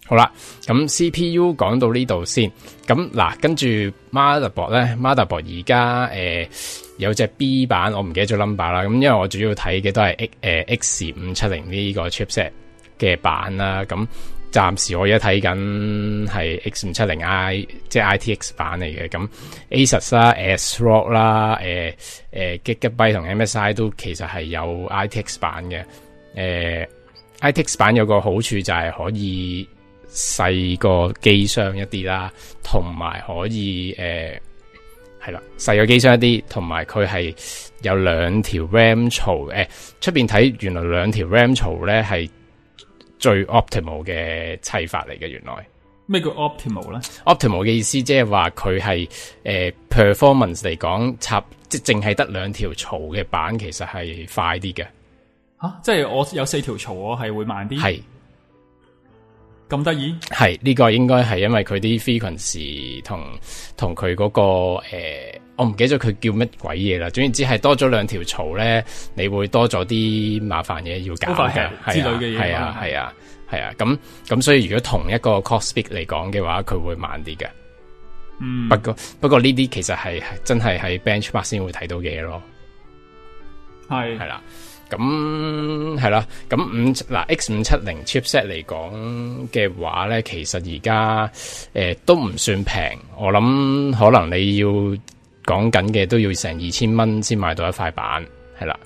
S4: 好啦，咁 CPU 講到呢度先。咁嗱，跟住 motherboard 咧 ，motherboard 而家有隻 B 版，我唔記得咗 number 啦。咁因為我主要睇嘅都係X570呢個 chipset 嘅版啦。咁暫時我而家睇緊係 X570i， 即係 ITX 版嚟嘅。咁 Asus 啦、ASRock 啦、Gigabyte 同 MSI 都其實係有 ITX 版嘅。ITX 版有個好處就係可以細個機箱一啲啦，同埋可以係啦，細個機箱一啲，同埋佢係有兩條 RAM 槽。出邊睇原來兩條 RAM 槽咧係最 optimal 嘅砌法嚟嘅。原來
S1: 咩叫 optimal 咧
S4: ？optimal 嘅意思即係話佢係performance 嚟講插即係淨係得兩條槽嘅版，其實係快啲嘅。
S1: 即係我有4條槽，我係會慢啲。
S4: 係
S1: 咁得意？
S4: 係呢個應該係因為佢啲 frequency 同佢嗰個我唔記得咗佢叫乜鬼嘢啦。總言之係多咗兩條槽咧，你會多咗啲麻煩嘢要搞嘅
S1: 之類嘅嘢。
S4: 係啊。咁所以如果同一個 clock speed 嚟講嘅話，佢會慢啲嘅。不過呢啲其實係真係喺 benchmark 先會睇到嘅嘢咯。係啦。咁係啦，咁X570 chipset 嚟講嘅話咧，其實而家都唔算平。我諗可能你要講緊嘅都要成2000蚊先買到一塊板，係啦。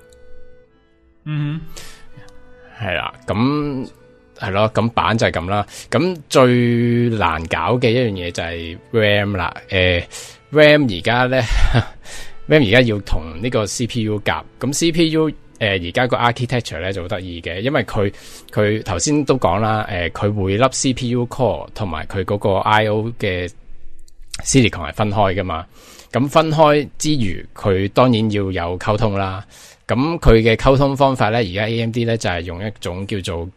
S4: 係啦，咁係咯，咁板就係咁啦。咁最難搞嘅一樣嘢就係 RAM 啦。RAM 而家咧，RAM 而家要同呢個 CPU 夾，咁 CPU。而家個 architecture 咧就好得意嘅，因為佢頭先都講啦，佢每粒 CPU core 同埋佢嗰個 I/O 嘅 silicon 係分開噶嘛。咁分開之餘，佢當然要有溝通啦。咁佢嘅溝通方法咧，而家 AMD 咧就係用一種叫做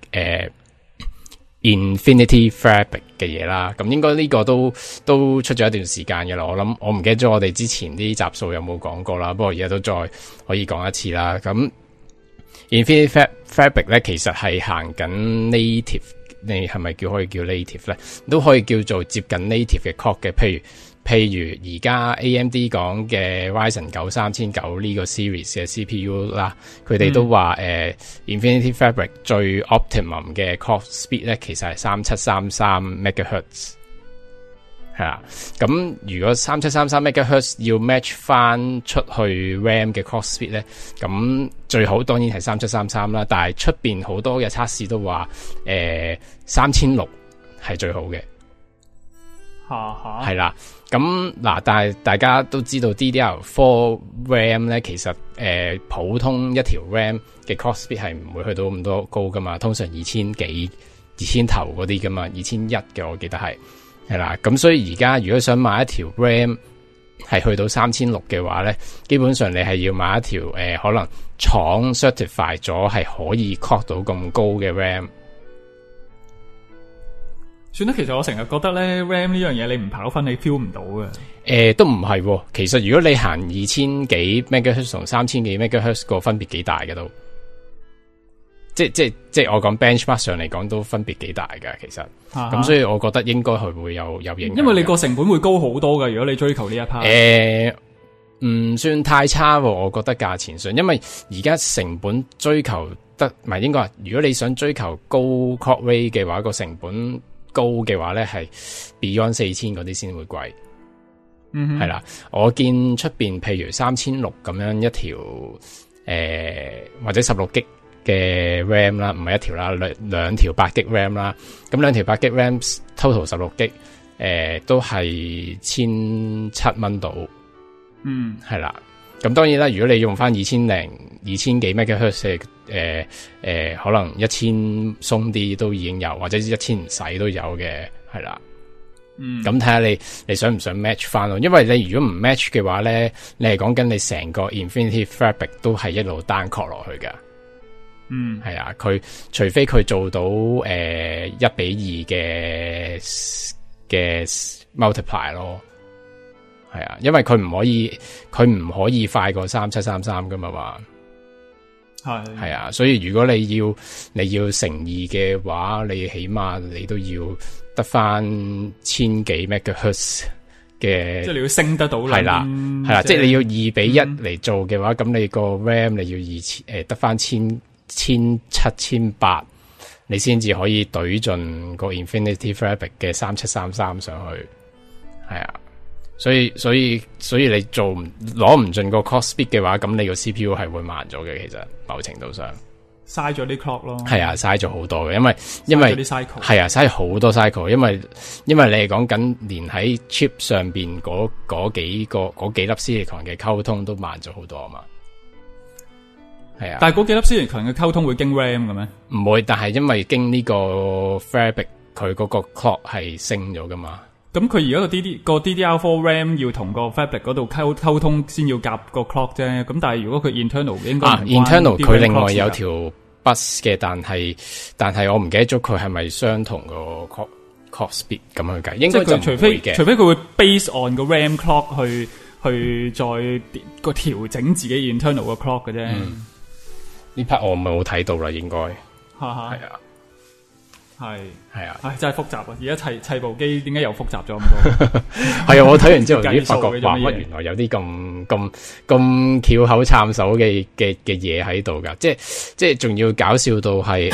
S4: Infinity Fabric 嘅嘢啦。咁應該呢個都出咗一段時間嘅啦。我唔記得咗我哋之前啲集數有冇講過啦。不過而家都再可以講一次啦。咁Infinity Fabric 咧，其實係行緊 native， 你係咪可以叫 native 咧？都可以叫做接近 native 嘅 clock 嘅。譬如而家 AMD 講嘅 Ryzen 9 3900呢個 series 嘅 CPU 啦，佢哋都話Infinity Fabric 最 optimum 嘅 clock speed 咧，其實係3733 MHz。係啦，咁如果3733 MHz 要 match 翻出去 RAM 嘅 clock speed 咧，咁最好當然係3733啦。但係出邊好多嘅測試都話3600係最好嘅。係啦，咁嗱，但係大家都知道 DDR4 RAM 咧，其實普通一條 RAM 嘅 clock speed 係唔會去到咁多高噶嘛，通常2000幾、2000頭嗰啲噶嘛，2100嘅我記得係啦。咁所以而家如果想買一條 RAM 係去到3600嘅話咧，基本上你係要買一條可能廠 certify 咗係可以 clock 到咁高嘅 RAM。
S1: 算啦，其實我成日覺得咧 RAM 呢樣嘢你唔跑分你 feel 唔到嘅。
S4: 都唔係，其實如果你行2000幾 MHz 同3000幾 MHz 個分別幾大嘅都，即係我講 benchmark 上嚟講都分別幾大㗎其實。咁所以我覺得應該係會有影響。
S1: 因為你個成本會高好多㗎，如果你追求呢一 part。
S4: 唔算太差喎，我覺得價錢上，因為而家成本追求得，唔係應該話，如果你想追求高 clock rate 嘅話，個成本高嘅話咧，係 Beyond 4000嗰啲先會貴。係啦，我見出邊譬如3600咁樣一條，或者16GB嘅 RAM 啦，唔係一條啦，兩條8GB RAM 啦，咁兩條8GB RAM total 16GB，都係1700蚊到。係啦，咁當然啦，如果你用翻2000幾 MHz 可能1000鬆啲都已經有，或者1000唔使都有嘅，係啦。咁睇下你想唔想 match 翻咯？因為你如果唔 match 嘅話咧，你係講緊你成個 Infinity Fabric 都係一路單 clock 落去噶。係啊，佢除非佢做到1:2嘅 multiply 咯。係啊，因為佢唔可以快過3733噶嘛。 係啊，所以如果你要誠意嘅話，你起碼你都要得翻1000幾 MHz 嘅，即
S1: 係你要升得到啦。
S4: 係啦，即係你要2:1嚟做嘅話，咁你個 RAM 你要2000得翻1700，你先至可以懟進個 Infinity Fabric 嘅3733上去。係啊，所以你攞唔盡個 clock speed 嘅話，咁你個 CPU 係會慢咗嘅。其實某程度上
S1: 嘥咗啲 clock 咯。係
S4: 啊，嘥咗好多嘅，因為
S1: 啲 cycle
S4: 係啊，嘥好多 cycle，因為你係講緊連喺 chip 上邊嗰幾粒 silicon 嘅溝通都慢咗好多啊嘛。係啊，
S1: 但係嗰幾粒 silicon 嘅溝通會經 RAM 嘅咩？唔
S4: 會，但係因為經呢個 fabric 佢嗰個 clock 係升咗噶嘛。
S1: 咁佢而家個 DDR4 RAM 要同個 fabric 嗰度溝通先要夾個 clock 啫。咁但係如果佢 internal 應該
S4: internal 佢另外有條 bus 嘅，但係我唔記得咗佢係咪相同個 clock speed 咁去計。應該就
S1: 除非佢會 base on 個 RAM clock 去再個調整自己 internal 個 clock 嘅啫。
S4: 呢 part 我冇睇到啦，應該係啊。係啊，
S1: 真係複雜啊！而家砌部機點解又複雜咗咁多？
S4: 係啊，我睇完之後已經發覺，哇！乜原來有啲咁翹口插手嘅嘢喺度噶，即係仲要搞笑到係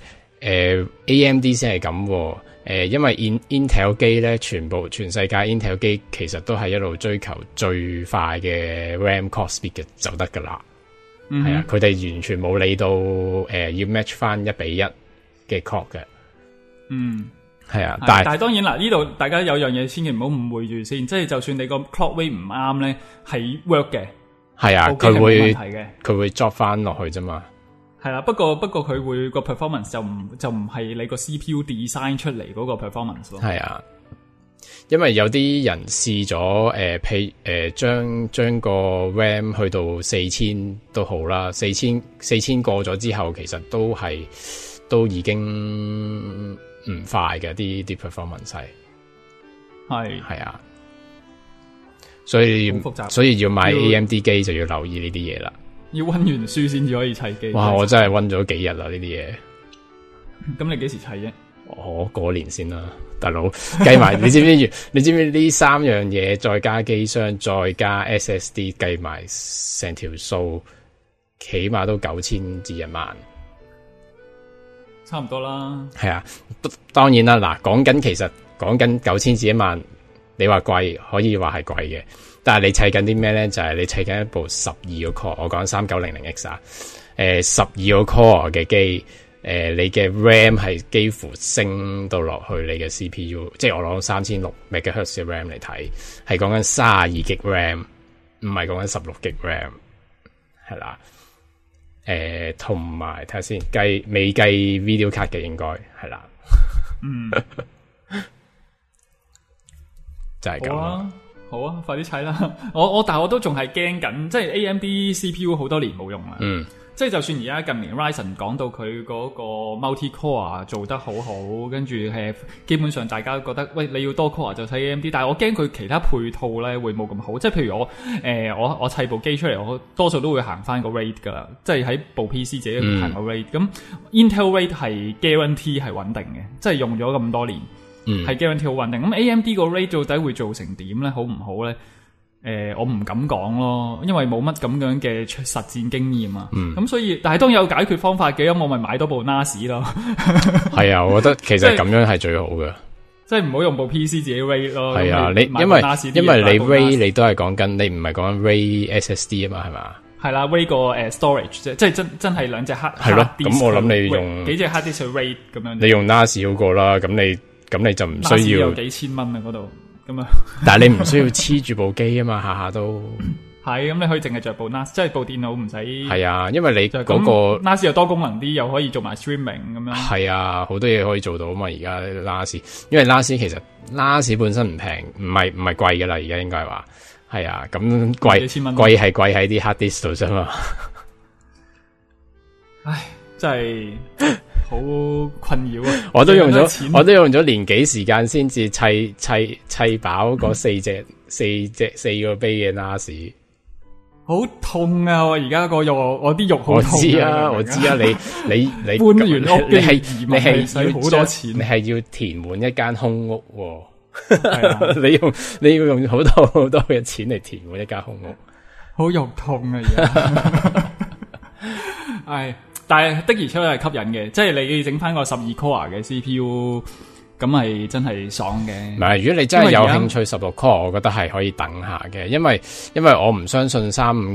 S4: AMD 先係咁，因為 Intel 機咧，全世界 Intel 機其實都係一路追求最快嘅 RAM clock speed 嘅就得噶啦。係啊，佢哋完全冇理到要 match 翻1:1嘅 clock 嘅。係啊，但係當然啦，呢度大家有樣嘢千祈唔好誤會住先，即係就算你個 clock weight 唔啱咧，係 work 嘅。係啊，佢會 drop 翻落去啫嘛。係啦，不過佢會個 performance 就唔係你個 CPU design 出嚟嗰個 performance 咯。係啊，因為有啲人試咗將個 RAM 去到4000都好啦，4000過咗之後，其實都已經唔快嘅啲 performance 係啊，所以要買 AMD 機就要留意呢啲嘢啦。要溫完書先至可以砌機。哇！我真係溫咗幾日啦呢啲嘢。咁你幾時砌啫？我過年先啦，大佬計埋你知唔知呢3樣嘢再加機箱再加 SSD 計埋成條數，起碼都9000至1萬。差唔多啦，係啊，當然啦，嗱，講緊9000至1萬，你話貴可以話係貴嘅，但係你砌緊啲咩咧？就係你砌緊一部12個 core， 我講 3900X 啊，12個 core 嘅機，你嘅 RAM 係幾乎升到落去你嘅 CPU， 即係我攞3600 MHz 嘅 RAM 嚟睇，係講緊32 GB RAM， 唔係講緊16 GB RAM， 係啦。同埋睇下先，未計 video card 嘅應該係啦，就係咁啦。好啊，快啲砌啦！但係我都仲係驚緊，即係 AMD CPU 好多年冇用啦。即係就算而家近年 Ryzen 講到佢嗰個 multi core 做得好好，跟住基本上大家覺得喂，你要多 core 就砌 AMD， 但係我驚佢其他配套咧會冇咁好。即係譬如我砌部機出嚟，我多數都會行翻個 RAID 噶啦，即係喺部 PC 自己行個 RAID。咁 Intel RAID 係 guarantee 係穩定嘅，即係用咗咁多年，係 guarantee 好穩定。咁 AMD 個 RAID 到底會做成點咧？好唔好咧？我唔敢講咯，因為冇乜咁樣嘅實戰經驗啊。咁所以，但係當然有解決方法嘅，咁我咪買多部 NAS 咯。係啊，我覺得其實咁樣係最好嘅。即係唔好用部 PC 自己 RAID 咯。係啊，因為你 RAID 你都係講緊，你唔係講緊 RAID SSD 啊嘛，係嘛？係啦，RAID 個storage 啫，即係真係兩隻黑。係咯，咁我諗你用幾隻 hard disk 去 RAID 咁樣。你用 NAS 好過啦，咁你就唔需要。有幾千蚊啊嗰度。咁啊！但係你唔需要黐住部機啊嘛，下下都係咁，你可以淨係着部 NAS， 即係部電腦唔使。係啊，因為你嗰個 NAS 又多功能啲，又可以做埋 streaming 咁樣。係啊，好多嘢可以做到啊嘛！而家 NAS， 因為 NAS 其實 NAS 本身唔平，唔係貴噶啦，而家應該話係啊，咁貴係貴喺啲 hard disk 度啫嘛。唉，真係。好困擾啊！我都用咗年幾時間先至砌飽嗰4個杯嘅 NAS。
S1: 好痛啊！我而家個肉，我啲肉好痛。
S4: 我知啊，我知啊，你
S1: 搬完屋，
S4: 你係
S1: 使好多錢，
S4: 你係要填滿一間空屋喎。
S1: 係啊，
S4: 你要用好多嘅錢嚟填滿一間空屋，
S1: 好肉痛啊！而家係，但係的而且確係吸引嘅，即係你整翻個12 core 嘅 CPU。咁係真係爽嘅。
S4: 唔係，如果你真係有興趣16 core，我覺得係可以等下嘅，因為我唔相信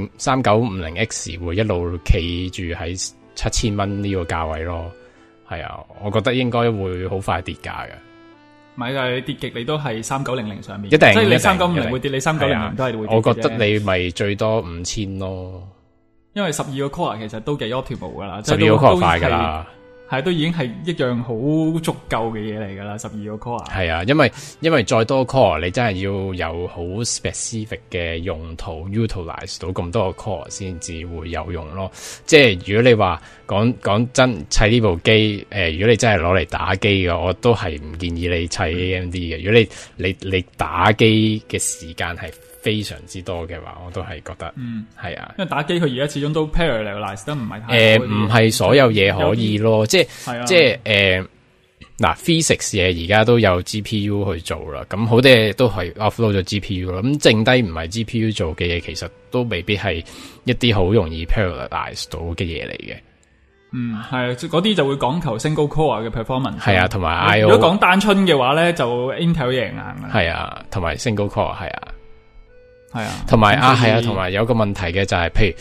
S4: 3950X 會一路企住喺7000蚊呢個價位咯。係啊，我覺得應該會好快跌價嘅。
S1: 唔係，但係你跌極你都係3900上面，
S4: 一定，
S1: 即係你3950會跌，你3900都係會跌。
S4: 我覺得你咪最多5000咯。因為
S1: 12個 core 其實都幾 optimal 噶啦
S4: ，12個 core 快噶啦。
S1: 係都已經係一樣好足夠嘅嘢嚟噶啦，12個 core。
S4: 係啊，因為再多 core，你真係要有好 specific 嘅用途 utilize 到咁多個 core 先至會有用咯。即係如果你話講真砌呢部機，如果你真係攞嚟打機嘅，我都係唔建議你砌 AMD 嘅。如果你打機嘅時間係非常之多嘅話，我都係覺得，係啊，
S1: 因為打機佢而家始終都 parallelize 得唔係太
S4: 唔係所有嘢可以咯，即係嗱 physics 嘢而家都有 GPU 去做啦，咁好多嘢都係 offload 咗 GPU 啦，咁剩低唔係 GPU 做嘅嘢，其實都未必係一啲好容易 parallelize 到嘅嘢嚟嘅。
S1: 係嗰啲就會講求 single core 嘅 performance。
S4: 係啊，同埋 I/O。
S1: 如果講單春嘅話咧，就 Intel 贏硬啦。
S4: 係啊，同埋 single core 係啊。
S1: 係啊，
S4: 同埋係啊，同埋有個問題嘅就係，譬如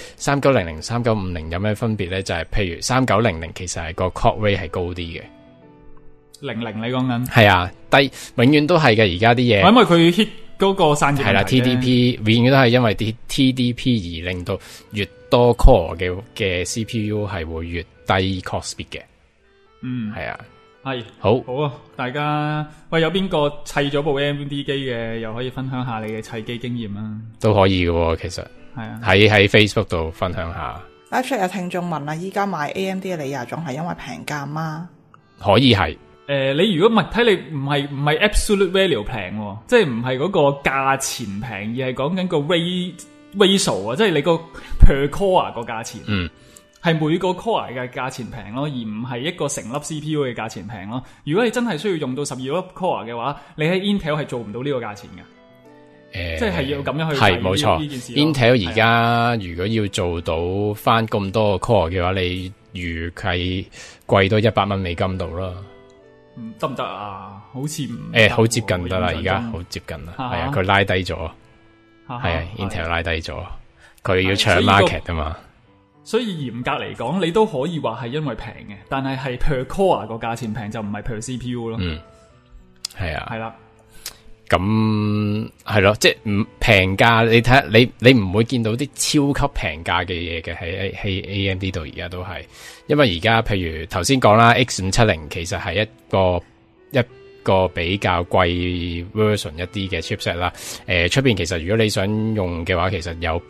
S4: 3900、3950有咩分別咧？就係譬如3900其實係個 core rate 係高啲嘅。00
S1: 你講緊
S4: 係啊，永遠都係嘅。而家啲嘢，
S1: 因為佢 hit 嗰個散熱係
S4: 啦 ，TDP 永遠都係因為啲 TDP 而令到越多 core 嘅 CPU 係會越低 core speed 嘅。係啊。
S1: 係
S4: 好
S1: 啊！大家喂，有邊個砌咗部 AMD 機嘅，又可以分享下你嘅砌機經驗啊？都可以嘅，其實係啊，喺 Facebook 度分享下。
S3: Live 有聽眾問啦，依家買 AMD 嘅理由仲係因為平價嗎？
S4: 可以係
S1: 你如果唔係睇你唔係 absolute value 平，即係唔係嗰個價錢平，而係講緊個 ratio 啊，即係你個 per core 個價錢。係每個 core 嘅價錢平咯，而唔係一個成粒 CPU 嘅價錢平咯。如果你真係需要用到12粒 core 嘅話，你喺 Intel 係做唔到呢個價錢嘅。即係要咁樣去
S4: 係冇錯。
S1: 呢件事
S4: Intel 而家如果要做到翻咁多個 core 嘅話，你預計貴多100蚊美金度啦。
S1: 得唔得啊？好似唔
S4: 好接近得啦，而家好接近啦。係啊，佢拉低咗。係啊 ，Intel 拉低咗，佢要搶 market 啊嘛。
S1: 所以嚴格嚟講，你都可以話係因為平嘅，但係 per core 個價錢平就唔係 per CPU 咯。係啊，係啦，咁係咯，即係唔平價。你睇下，你唔會見到啲超級平價嘅嘢嘅喺 AMD 度，而家都係，因為而家譬如頭先講啦 ，X570 其實係一個比較貴 version 一啲嘅 chipset 啦。出邊其實如果你想用嘅話，其實有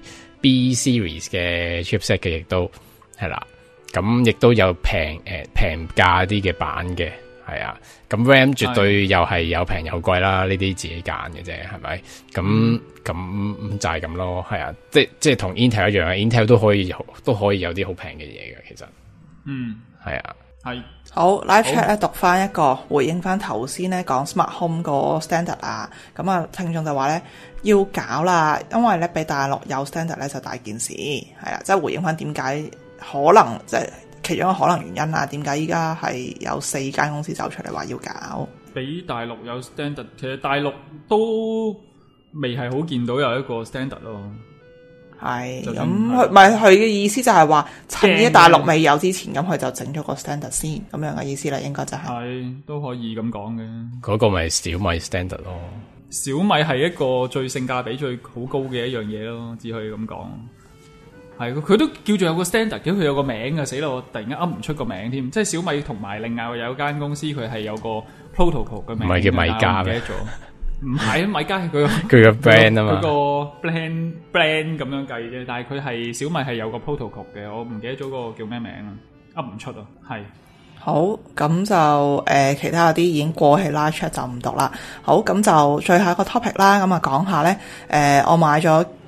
S1: B series 嘅 chipset 嘅，亦都係啦，咁亦都有平價啲嘅版嘅，係啊，咁 RAM 絕對又係有平有貴啦，呢啲自己揀嘅啫，係咪？咁就係咁咯，係啊，即係同 Intel 一樣啊 ，Intel 都可以有啲好平嘅嘢嘅，其實，係啊，係。
S3: 好 live chat 咧讀翻一個回應翻頭先咧講 smart home 個 standard 啊，咁啊聽眾就話咧要搞啦，因為咧俾大陸有 standard 咧就大件事，係啦，即係回應翻點解可能即係其中一個可能原因啊，點解依家係有4間公司走出嚟話要搞？俾大陸有 standard，其實大陸都未係好見到有一個 standard 咯。係咁，佢唔係佢嘅意思就係話趁啲大陸未有之前，咁佢就整咗個 standard 先，咁樣嘅意思啦，應該就係都可以咁講嘅。嗰個咪小米 standard 咯，小米係一個最性價比最好高嘅一樣嘢咯，只可以咁講。係佢都叫做有個 standard 嘅，佢有個名嘅，死啦！我突然間噏唔出個名添，即係小米同埋另外有間公司，佢係有個 protocol 嘅名，唔係叫米家咩？唔係米家係佢個 brand 啊嘛，佢個 brand 咁樣計啫。但係佢係小米係有個 protocol 嘅，我唔記得咗個叫咩名啦，噏唔出啊。係好咁就其他嗰啲已經過氣啦 ，chat 就唔讀啦。好咁就最後一個 topic 啦，咁啊講下咧我買咗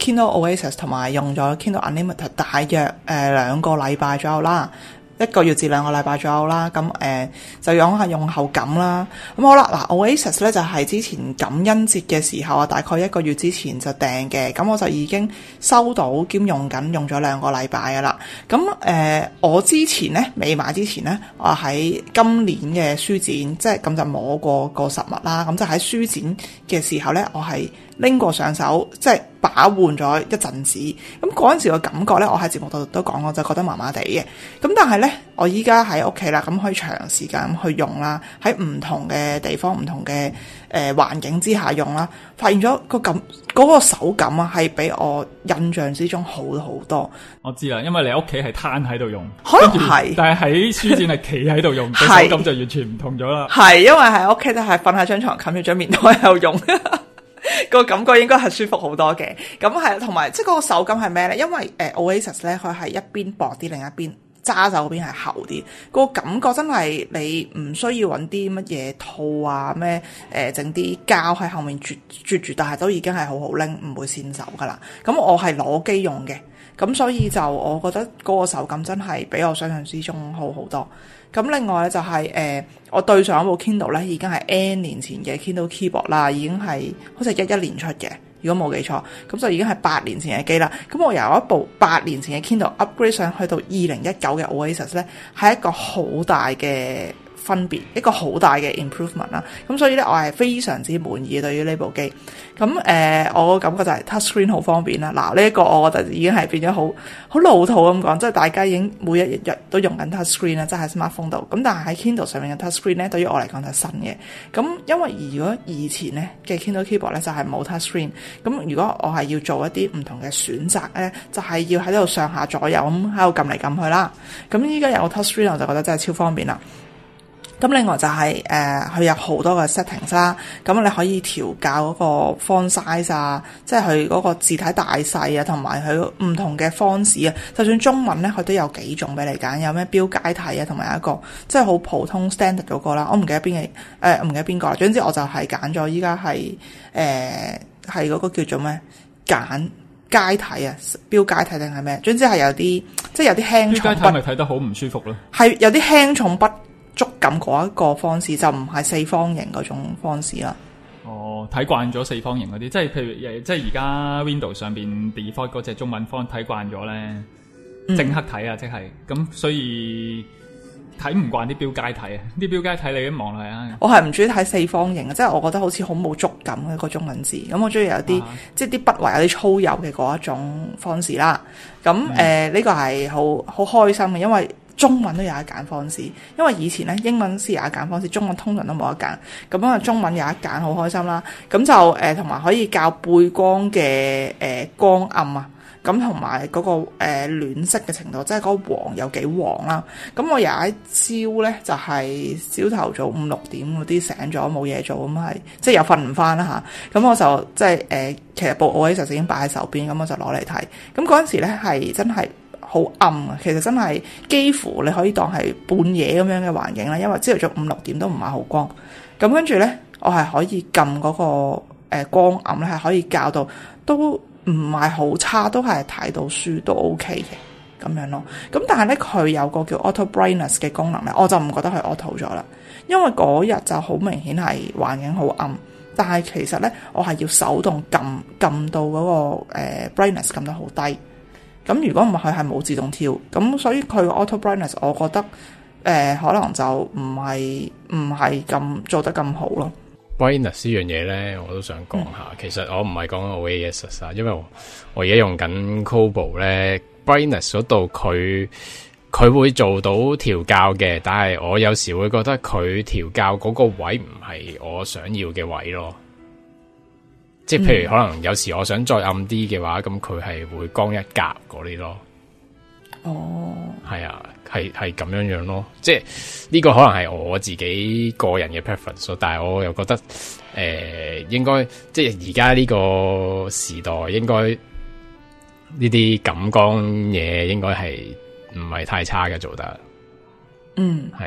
S3: Kindle Oasis 同埋用咗 Kindle Unlimited 大約2個禮拜左右啦。1個月至2個禮拜左右啦，咁就講下用後感啦。咁好啦，嗱 Oasis 咧就係之前感恩節嘅時候啊，大概1個月之前就訂嘅，咁我就已經收到兼用緊，用咗2個禮拜噶啦。咁我之前咧未買之前咧，我喺今年嘅書展，即係咁就摸過個實物啦。咁就喺書展嘅時候咧，我係拎過上手，即係把玩咗一陣子。咁嗰陣時個感覺咧，我喺節目度都講，我就覺得麻麻地嘅。咁但係咧，我依家喺屋企啦，咁可以長時間去用啦，喺唔同嘅地方、唔同嘅環境之下用啦，發現咗嗰個手感啊，係比我印象之中好好多。
S1: 我知啦，因為你屋企係攤喺度用，
S3: 可能係，
S1: 但係喺書展係企喺度用，個手感就完全唔同咗啦。
S3: 係因為喺屋企都係瞓喺張床，冚住張棉胎喺度用。個感覺應該係舒服好多嘅，咁係同埋即係嗰個手感係咩咧？因為Oasis 咧佢係一邊薄啲，另一邊揸手嗰邊係厚啲，個感覺真係你唔需要揾啲乜嘢套啊咩整啲膠喺後面啜住，但係都已經係好好拎，唔會跣手噶啦。咁我係攞機用嘅，咁所以就我覺得嗰個手感真係比我想象之中好好多。咁另外咧就係我對上一部 Kindle 咧已經係 N 年前嘅 Kindle Keyboard 啦，已經係好似11年出嘅，如果冇記錯，咁就已經係8年前嘅機啦。咁我由一部8年前嘅 Kindle upgrade 上去到2019嘅 Oasis 咧，係一個好大嘅分別，一個好大嘅 improvement 啦。咁所以咧，我係非常之滿意對於呢部機。咁我感覺就係 touch screen 好方便啦。嗱，呢一個我覺得已經係變咗好老土咁講，即係大家已經每一日都用緊 touch screen 啦，即係喺 smartphone 度。咁但係喺 Kindle 上面嘅 touch screen 咧，對於我嚟講就係新嘅。咁因為如果以前咧嘅 Kindle Keyboard 咧就係冇 touch screen，咁如果我係要做一啲唔同嘅選擇咧，就係要喺度上下左右咁喺度撳嚟撳去啦。咁依家有個 touch screen 我就覺得真係超方便啦。咁另外就係佢有好多嘅 settings 啦，咁你可以調校嗰個 font size 啊，即係佢嗰個字體大細啊，同埋佢唔同嘅 font 啊，就算中文咧佢都有幾種俾你揀，有咩標楷體啊，同埋一個即係好普通 standard 嗰個啦，我唔記得唔記得邊個啦，總之我就係揀咗依家係嗰個叫做咩簡楷體啊，標楷體定係咩？總之係有啲即係有啲輕重筆，標楷體
S1: 咪睇得好唔舒服咯，
S3: 係有啲輕重筆觸感嗰一個方式，就唔係四方形嗰種方式啦。
S1: 哦，睇慣咗四方形嗰啲，即係譬如即係而家 Windows 上邊 default 嗰隻中文 font 睇慣咗咧，正黑體啊，即係咁，所以睇唔慣啲標楷體啊，啲標楷體你一望落去啊，我係唔中意睇四方形，即係我覺得好似好冇觸感嘅個中文字，咁我中意有啲即係啲筆畫有啲粗幼嘅嗰一種方式啦。咁呢個係好開心嘅，因為中文都有得揀方式，因為以前咧英文先有得揀方式，中文通常都冇得揀。咁啊中文有得揀，好開心啦。咁就同埋可以校背光嘅光暗啊，咁同埋嗰個暖色嘅程度，即係嗰個黃有幾黃啦。咁我有一朝咧就係朝頭早5、6點嗰啲醒咗冇嘢做，咁係即係又瞓唔翻啦嚇。咁我就即係其實部 Oasis 已經擺喺手邊，咁我就攞嚟睇。咁嗰陣時咧係真係好暗啊！其實真係幾乎你可以當係半夜咁樣嘅環境啦，因為朝頭早5、6點都唔係好光。咁跟住咧，我係可以撳嗰個光暗咧，係可以校到都唔係好差，都係睇到書都 OK 嘅咁樣咯。咁但係咧，佢有個叫 Auto Brightness 嘅功能咧，我就唔覺得佢 auto 咗啦，因為嗰日就好明顯係環境好暗。但係其實咧，我係要手動撳到嗰個brightness 撳得好低。咁如果唔係佢係冇自動跳，咁所以佢個 auto brightness 我覺得可能就唔係咁做得咁好咯。
S4: brightness 呢樣嘢咧，我都想講下。其實我唔係講緊 Oasis 啊，因為我而家用緊 Kobo 咧 ，brightness 嗰度佢會做到調校嘅，但係我有時會覺得佢調校嗰個位唔係我想要嘅位咯。即係譬如可能有時我想再暗啲嘅話，咁佢係會光一格嗰啲咯。哦，係啊，係咁樣咯。即係呢個可能係我自己個人嘅 preference，但係我又覺得應該即係而家呢個時代應該呢啲感光嘢應該係唔係太差嘅做得。係啊。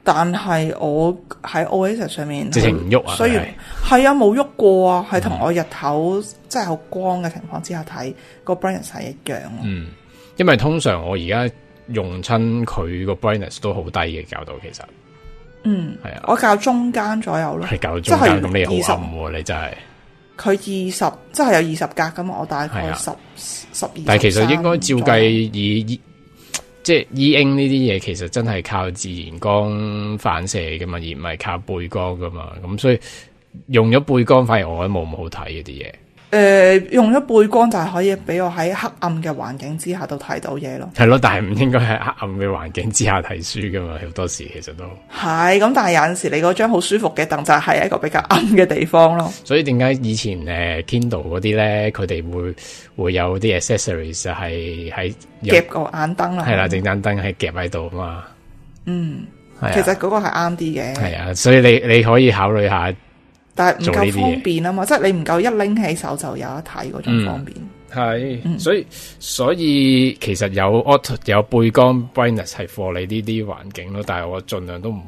S3: 但係我喺 Oasis 上面
S4: 直情唔喐啊，
S3: 雖然係啊冇喐過啊，係同我日頭即係好光嘅情況之下睇個 brightness 係一樣。
S4: 因為通常我而家用親佢個 brightness 都好低嘅，校到其實。係啊，
S3: 我校中間左右咯，
S4: 係校中間咁你好暗喎，你真係。
S3: 佢20即係有20格咁，我大概12。
S4: 但係其實應該照計即係 E ink 呢啲嘢，其實真係靠自然光反射噶嘛，而唔係靠背光噶嘛。咁所以用咗背光，反而我覺得冇咁好睇嗰啲嘢。
S3: 用咗背光就係可以俾我喺黑暗嘅環境之下都睇到嘢咯。
S4: 係咯，但係唔應該喺黑暗嘅環境之下睇書噶嘛，好多時其實都
S3: 係咁。但係有陣時你嗰張好舒服嘅凳就係一個比較暗嘅地方咯。
S4: 所以點解以前Kindle 嗰啲咧，佢哋會有啲 accessories 就係喺
S3: 夾個眼燈啦，
S4: 係啦，整盞燈係夾喺度啊嘛。
S3: 其實嗰個係啱啲嘅。係
S4: 啊，所以你可以考慮下。
S3: 但係唔夠方便啊嘛，即係你唔夠一拎起手就有得睇嗰種方便。
S4: 係，所以其實有背光 brightness 係 for 你呢啲環境咯，但係我盡量都唔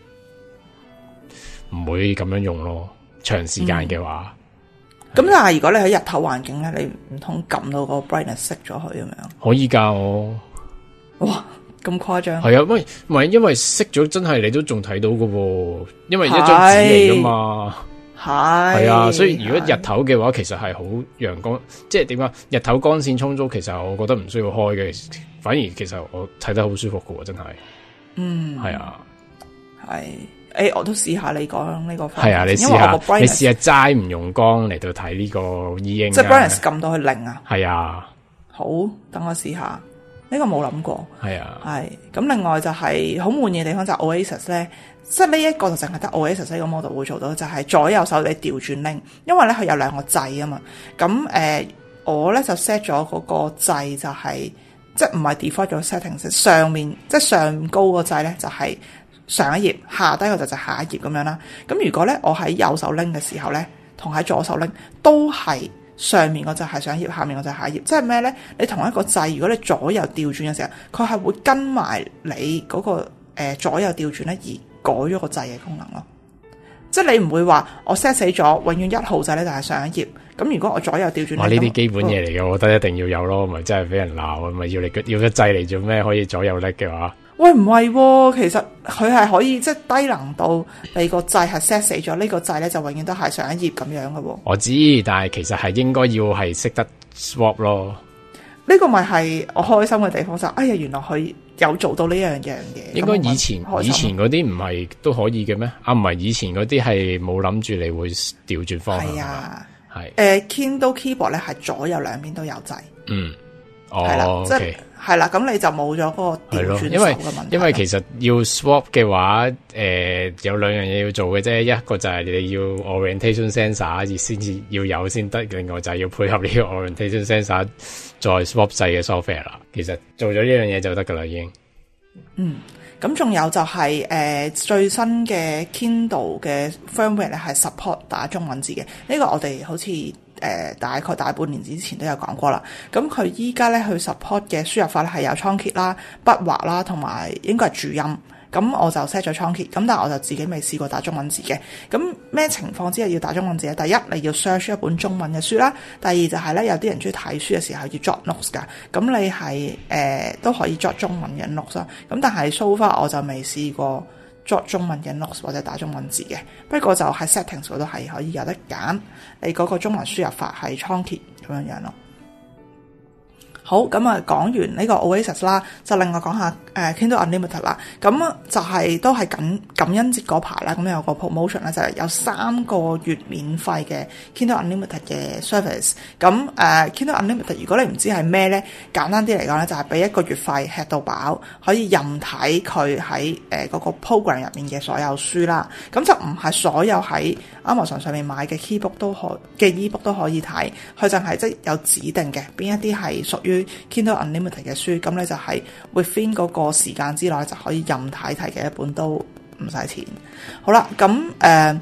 S4: 會咁樣用咯，長時間嘅話。
S3: 咁但係如果你喺日頭環境咧，你唔通撳到個 brightness 熄咗佢咁樣？
S4: 可以㗎我。
S3: 哇！咁誇張？
S4: 係啊，唔係因為熄咗真係你都仲睇到㗎喎，因為一張紙嚟㗎嘛。係啊，所以如果日頭嘅話，其實係好陽光，即係點啊？日頭光線充足，其實我覺得唔需要開嘅，反而其實我睇得好舒服㗎喎，真係。係啊，
S3: 係，我都試下你講呢個方法。
S4: 係啊，你試下齋唔用光嚟到睇呢個 E ink，
S3: 即係 brightness 撳到去0啊。
S4: 係啊，
S3: 好，等我試下。呢個冇諗過。
S4: 係啊，
S3: 係。咁另外就係好滿意嘅地方就係 Oasis 咧。即係呢一個就淨係得 Oasis 呢個 model 會做到，就係左右手你調轉拎，因為咧佢有2個掣啊嘛。咁我咧就 set 咗嗰個掣就係即係唔係 default 咗 settings， 上面即係上高個掣咧就係上一頁，下低個就下一頁咁樣啦。咁如果咧我喺右手拎嘅時候咧，同喺左手拎都係上面個掣係上一頁，下面個掣下一頁。即係咩咧？你同一個掣，如果你左右調轉嘅時候，佢係會跟埋你嗰個左右調轉咧而改咗個掣嘅功能咯，即係你唔會話我 set 死咗，永遠1號掣咧就係上一頁。咁如果我左右調轉，
S4: 呢啲基本嘢嚟嘅，我覺得一定要有咯，咪真係俾人鬧啊！咪要個掣嚟做咩？可以左右拎嘅話，
S3: 喂唔係，其實佢係可以即係低能到你個掣係 set 死咗，呢個掣咧就永遠都係上一頁咁樣嘅。
S4: 我知，但係其實係應該要係識得 swap 咯。
S3: 呢個咪係我開心嘅地方就，哎呀，原來佢有做到呢樣嘢。
S4: 應該以前嗰啲唔係都可以嘅咩？唔係以前嗰啲係冇諗住你會調轉方向。係
S3: 啊，係。Kindle keyboard 咧係左右兩邊都有掣。係啦，即係係啦，咁你就冇咗嗰個調轉手嘅問題。
S4: 因為其實要 swap 嘅話，有2樣嘢要做嘅啫，一個就係你要 orientation sensor 先至要有先得，另外就係要配合呢個 orientation sensor 再 swap 掣嘅 software 啦。其實做咗呢樣嘢就得噶啦，已經。
S3: 咁仲有就係最新嘅 Kindle 嘅 firmware 咧係 support 打中文字嘅，呢個我哋好似大概大半年之前都有講過啦。咁佢依家咧去 support 嘅輸入法咧係有倉頡啦、筆畫啦，同埋應該係注音。咁我就 set 咗倉頡，咁但係我就自己未試過打中文字嘅。咁咩情況之下要打中文字咧？第一，你要 search 一本中文嘅書啦；第二就係咧，有啲人中意睇書嘅時候要 jot notes 噶。咁你係都可以 jot 中文嘅 notes 啦。咁但係 so far 我就未試過 jot 中文嘅 notes 或者打中文字嘅。不過就喺 settings 嗰度係可以有得揀，你嗰個中文輸入法係倉頡咁樣樣咯。好，咁啊講完呢個 Oasis 啦，就另外講下Kindle Unlimited 啦。咁就係都係感恩節嗰排啦，咁有個 promotion 咧，就係有3個月免費嘅 Kindle Unlimited 嘅 service。咁Kindle Unlimited 如果你唔知係咩咧，簡單啲嚟講咧，就係俾1個月費吃到飽，可以任睇佢喺嗰個 program 入面嘅所有書啦。咁就唔係所有喺 Amazon 上面買嘅 ebook 都可以睇，佢就係即係有指定嘅邊一啲係屬於Kindle Unlimited 嘅書，咁你就係 within 嗰個時間之內就可以任睇嘅一本都唔使錢。好啦，咁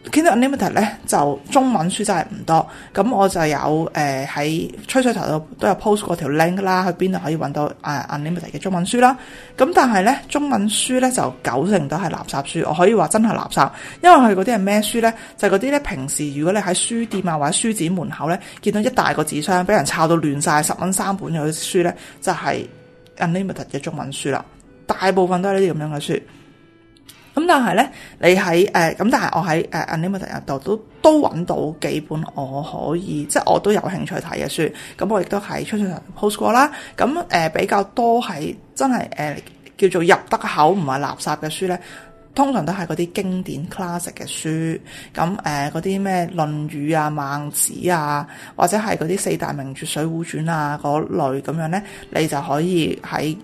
S3: Kindle Unlimited 咧就中文書真係唔多，咁我就有喺吹水台度都有 post 過條 link 啦，去邊度可以揾到Unlimited 嘅中文書啦。咁但係咧中文書咧就90%都係垃圾書，我可以話真係垃圾，因為佢嗰啲係咩書咧？就係嗰啲咧平時如果你喺書店啊或者書展門口咧見到一大個紙箱俾人抄到亂晒10蚊3本嗰啲書咧，就係 Unlimited 嘅中文書啦。大部分都係呢啲咁樣嘅書。咁但係咧，你喺咁，但係我喺Unlimited 度都揾到幾本我可以，即係我都有興趣睇嘅書。咁我亦都喺出 post 過啦。咁比較多係真係叫做入得口唔係垃圾嘅書咧，通常都係嗰啲經典 classic 嘅書。咁嗰啲咩《論語》啊、《孟子》啊，或者係嗰啲四大名著《水滸傳》啊嗰類咁樣咧，你就可以喺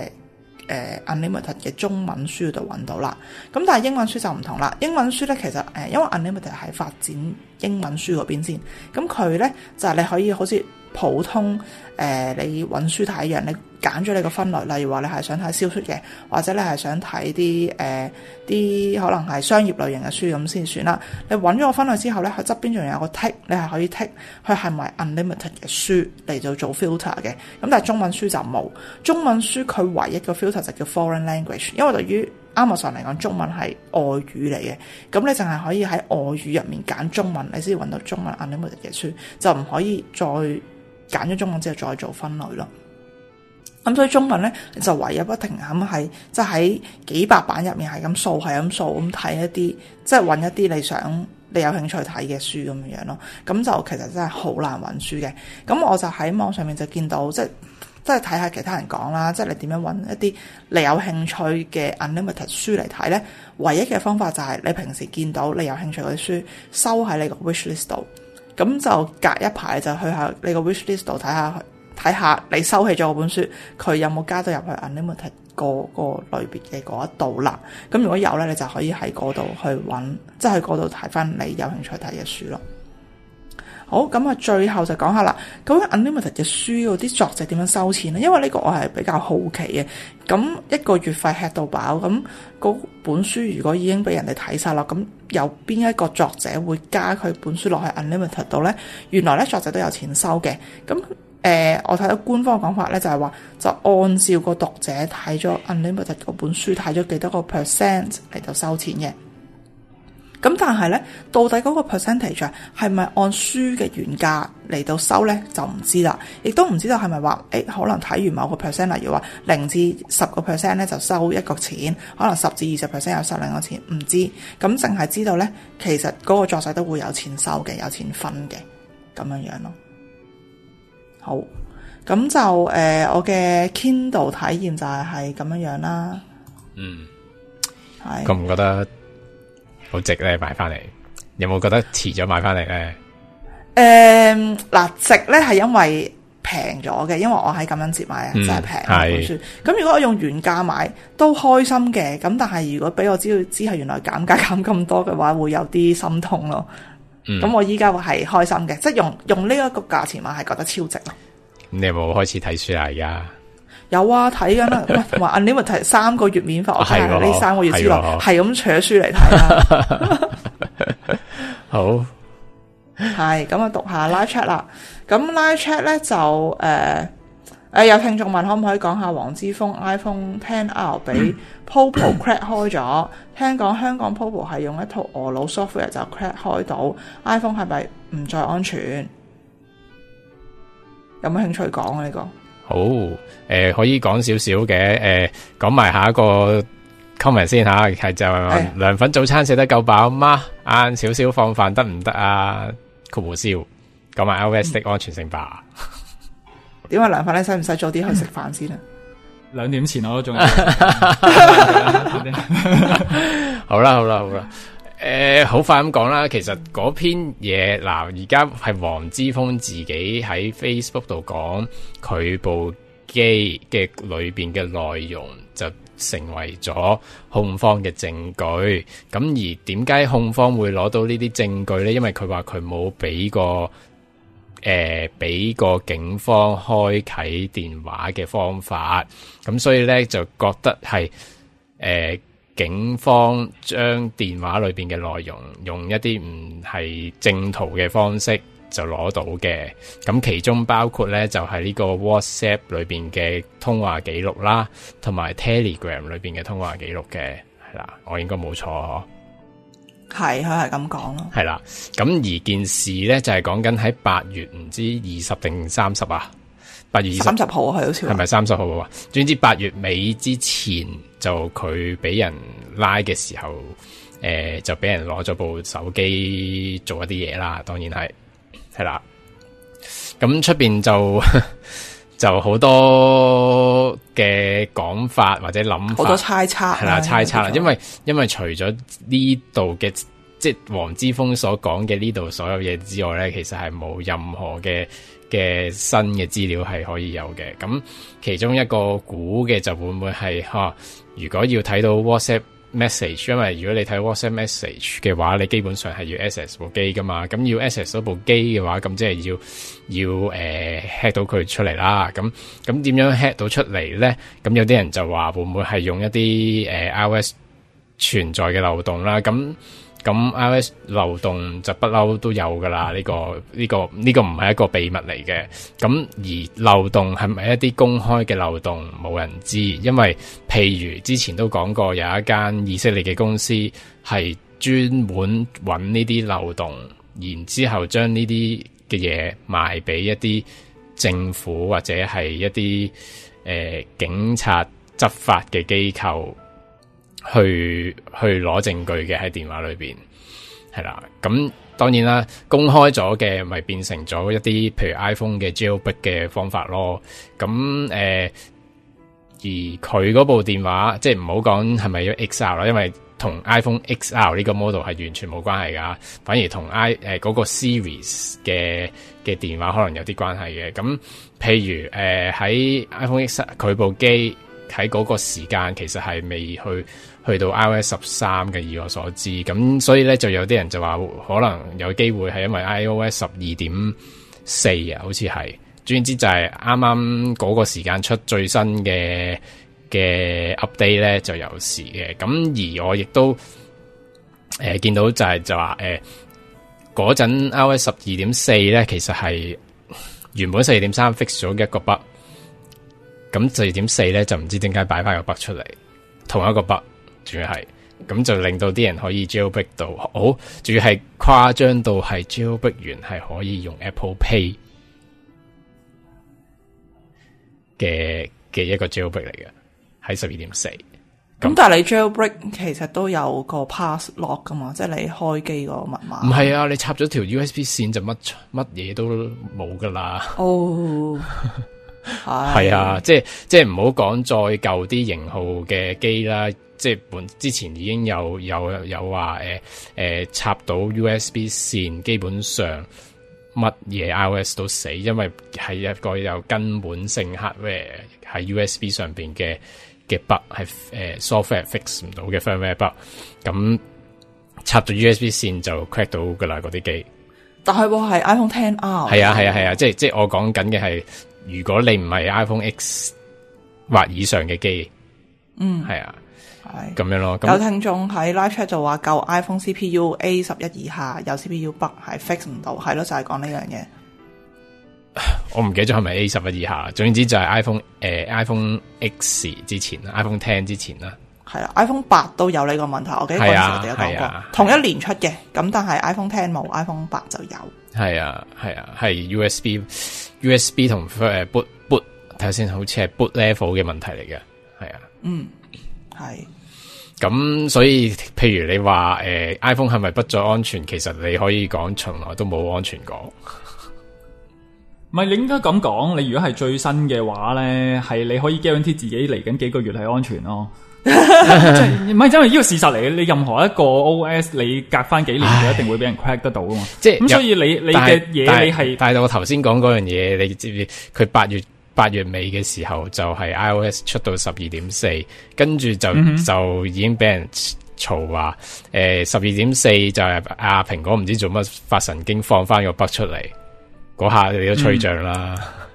S3: Unlimited 嘅中文書度揾到啦，咁但係英文書就唔同啦。英文書咧其實因為 Unlimited 係發展英文書嗰邊先，咁佢咧就係你可以好似普通你揾書睇一樣，你揀咗你個分類，例如話你係想睇小說嘅，或者你係想睇啲可能係商業類型嘅書咁先算啦。你揾咗個分類之後咧，佢側邊仲有個 tick， 你係可以 tick 佢係咪 Unlimited 嘅書嚟做 filter 嘅。咁但係中文書就冇，中文書佢唯一個 filter 就叫 foreign language， 因為對於 Amazon 嚟講，中文係外語嚟嘅，咁你淨係可以喺外語入面揀中文，你先揾到中文 Unlimited 嘅書，就唔可以再揀咗中文之後再做分類咯。咁所以中文咧就唯有不停咁係即係喺幾百版入面係咁掃咁睇一啲，即係揾一啲你有興趣睇嘅書咁樣咯。咁就其實真係好難揾書嘅。咁我就喺網上面就見到即係睇下其他人講啦，即係你點樣揾一啲你有興趣嘅 Unlimited 書嚟睇咧？唯一嘅方法就係你平時見到你有興趣嗰啲書收喺你個 wish list 度，咁就隔一排就去下你個 wish list 度睇下你收起咗嗰本書，佢有冇加到入去 Unlimited 個類別嘅嗰一度啦。咁如果有咧，你就可以喺嗰度去揾，即係去嗰度睇翻你有興趣睇嘅書咯。好，咁啊，最後就講下啦，究竟 Unlimited 嘅書嗰啲作者點樣收錢咧？因為呢個我係比較好奇嘅。咁一個月費吃到飽，咁嗰本書如果已經俾人哋睇晒啦，咁有邊一個作者會加佢本書落去 Unlimited 度咧？原來咧作者都有錢收嘅。咁我睇到官方嘅講法咧，就係話就按照個讀者睇咗 Unlimited 嗰本書睇咗幾多個 percent 嚟到收錢嘅。咁但係咧，到底嗰個 percentage 係咪按書嘅原價嚟到收咧，就唔知啦。亦都唔知道係咪話可能睇完某個 percent， 例如話0至10% 咧就收一個錢，可能10至20% 又收另一個錢，唔知。咁淨係知道咧，其實嗰個作者都會有錢收嘅，有錢分嘅咁樣樣咯。好，咁就我嘅 Kindle 體驗就係咁樣樣啦。係。
S4: 覺唔覺得好值咧？買翻嚟，有冇覺得遲咗買翻嚟咧？
S3: 嗱，值咧係因為平咗嘅，因為我喺感恩節買真係平本書。咁如果我用原價買都開心嘅，咁但係如果俾我知係原來減價減咁多嘅話，會有啲心痛咯。咁我依家係開心嘅，即係用呢一個價錢買係覺得超值咯。
S4: 你有冇開始睇書啊？而家
S3: 有啊，睇緊啦，同埋 Unlimited 3個月免費，我睇下呢3個月之內係咁取書嚟睇啦。
S4: 好，
S3: 係咁啊，讀下 live chat 啦。咁 live chat 咧就有聽眾問可唔可以講下黃之鋒 iPhone XR 俾 Popo crack 開咗？聽講香港 Popo 係用一套俄佬 software 就 crack 開到 iPhone， 係咪唔再安全？有冇興趣講啊？呢個
S4: 好，可以講少少嘅，講埋下一個 comment 先吓，係就涼粉早餐食得夠飽嗎？晏少少放飯得唔得啊？括弧笑，講埋 iOS 的安全性吧。
S3: 點解涼粉咧？使唔使早啲去食飯先啊
S1: ？2點前我都仲有。
S4: 好啦。好快咁講啦。其實嗰篇嘢嗱，而家係黃之鋒自己喺 Facebook 度講，佢部機嘅裏邊嘅內容就成為咗控方嘅證據。咁而點解控方會攞到呢啲證據呢？因為佢話佢冇俾個警方開啟電話嘅方法，咁所以呢就覺得係警方將電話裏邊嘅內容用一啲唔係正途嘅方式就攞到嘅，咁其中包括咧就係呢個 WhatsApp 裏邊嘅通話記錄啦，同埋 Telegram 裏邊嘅通話記錄嘅，係啦，我應該冇錯嗬。
S3: 係，佢係咁講咯。
S4: 係啦，咁而件事咧就係講緊喺8月唔知20定30啊，8月
S3: 30號係好似係
S4: 咪30號啊？總之8月尾之前就佢俾人拉嘅時候，就俾人攞咗部手機做一啲嘢啦，當然係啦。咁出邊就好多嘅講法或者諗法，
S3: 好多猜測
S4: 係啦，猜測啦。因為除咗呢度嘅即係黃之鋒所講嘅呢度所有嘢之外咧，其實係冇任何嘅新嘅資料係可以有嘅。咁其中一個估嘅就會唔會係如果要睇到 WhatsApp message， 因為如果你睇 WhatsApp message 嘅話，你基本上係要 access 部機噶嘛，咁要 access 到部機嘅話，咁即係要hack 到佢出嚟啦。咁點樣 hack 到出嚟咧？咁有啲人就話會唔會係用一啲iOS 存在嘅漏洞啦？咁 iOS 漏洞就不嬲都有噶啦，呢個唔係一個秘密嚟嘅。咁而漏洞係咪一啲公開嘅漏洞，冇人知，因為譬如之前都講過，有一間以色列嘅公司係專門揾呢啲漏洞，然之後將呢啲嘅嘢賣俾一啲政府或者係一啲警察執法嘅機構。去攞證據嘅喺電話裏邊，係啦，咁當然啦，公開咗嘅咪變成咗一啲譬如 iPhone 嘅 jailbreak 嘅方法咯。咁而佢嗰部電話，即係唔好講係咪要 XR 啦，因為同 iPhone XR 呢個 model 係完全冇關係噶，反而同嗰個 series 嘅電話可能有啲關係嘅。咁譬如喺 iPhone XR 佢部機喺嗰個時間其實係未去到 iOS 13嘅，以我所知，咁所以咧就有啲人就話可能有機會係因為 iOS 12.4啊，好似係，總之就係啱啱嗰個時間出最新嘅 update 咧就有事嘅。咁而我亦都見到就話嗰陣 iOS 12.4咧其實係原本12.3 fix 咗一個 bug， 咁12.4咧就唔知點解擺翻個 bug 出嚟，同一個 bug。主要係咁就令到啲人可以 jailbreak 到，仲要係誇張到係 jailbreak 完係可以用 Apple Pay 嘅一個 jailbreak 嚟嘅，喺12.4。
S3: 咁但係你 jailbreak 其實都有個 pass lock 噶嘛，即係你開機個密碼。
S4: 唔係啊，你插咗條 USB 線就乜嘢都冇噶啦。係啊，即係唔好講再舊啲型號嘅機啦。即係之前已經有話插到 USB 線，基本上乜嘢 iOS 都死，因為係一個有根本性 hardware 喺 USB 上邊嘅 bug， 係software fix 唔到嘅 firmware bug。咁插到 USB 線就 crack 到噶啦嗰啲機。但係係
S3: iPhone XR。係
S4: 啊，即係我講緊嘅係，如果你唔係 iPhone X 或以上嘅機，係啊。咁樣咯，
S3: 有聽眾喺 live chat 就話舊 iPhone CPU A11 以下有 CPU bug 係 fix 唔到，係咯，就係講呢樣嘢。
S4: 我唔記得咗係咪 A11 以下，總之就係 iPhone X 之前 ，iPhone X 之前啦。係啦
S3: ，iPhone 8都有呢個問題，我記得嗰陣時我哋有講過，同一年出嘅，咁但係 iPhone X 冇 ，iPhone 8就有。係
S4: 係 USB 同boot 睇下先，好似係 boot level 嘅問題嚟嘅，係啊。
S3: 係。
S4: 咁所以，譬如你話iPhone 係咪不再安全？其實你可以講從來都冇安全過。
S1: 唔係，你應該咁講。你如果係最新嘅話咧，係你可以 guarantee 自己嚟緊幾個月係安全咯。即係唔係因為呢個事實嚟嘅？你任何一個 OS， 你隔翻幾年就一定會俾人 crack 得到噶嘛。即係咁，所以你嘅嘢你係，
S4: 但係我頭先講嗰樣嘢，你知唔知？佢8月尾嘅時候就係 iOS 出到 12.4， 跟住就已經俾人嘈話12.4就係蘋果唔知做乜發神經放翻個 bug 出嚟，嗰下你都吹脹啦。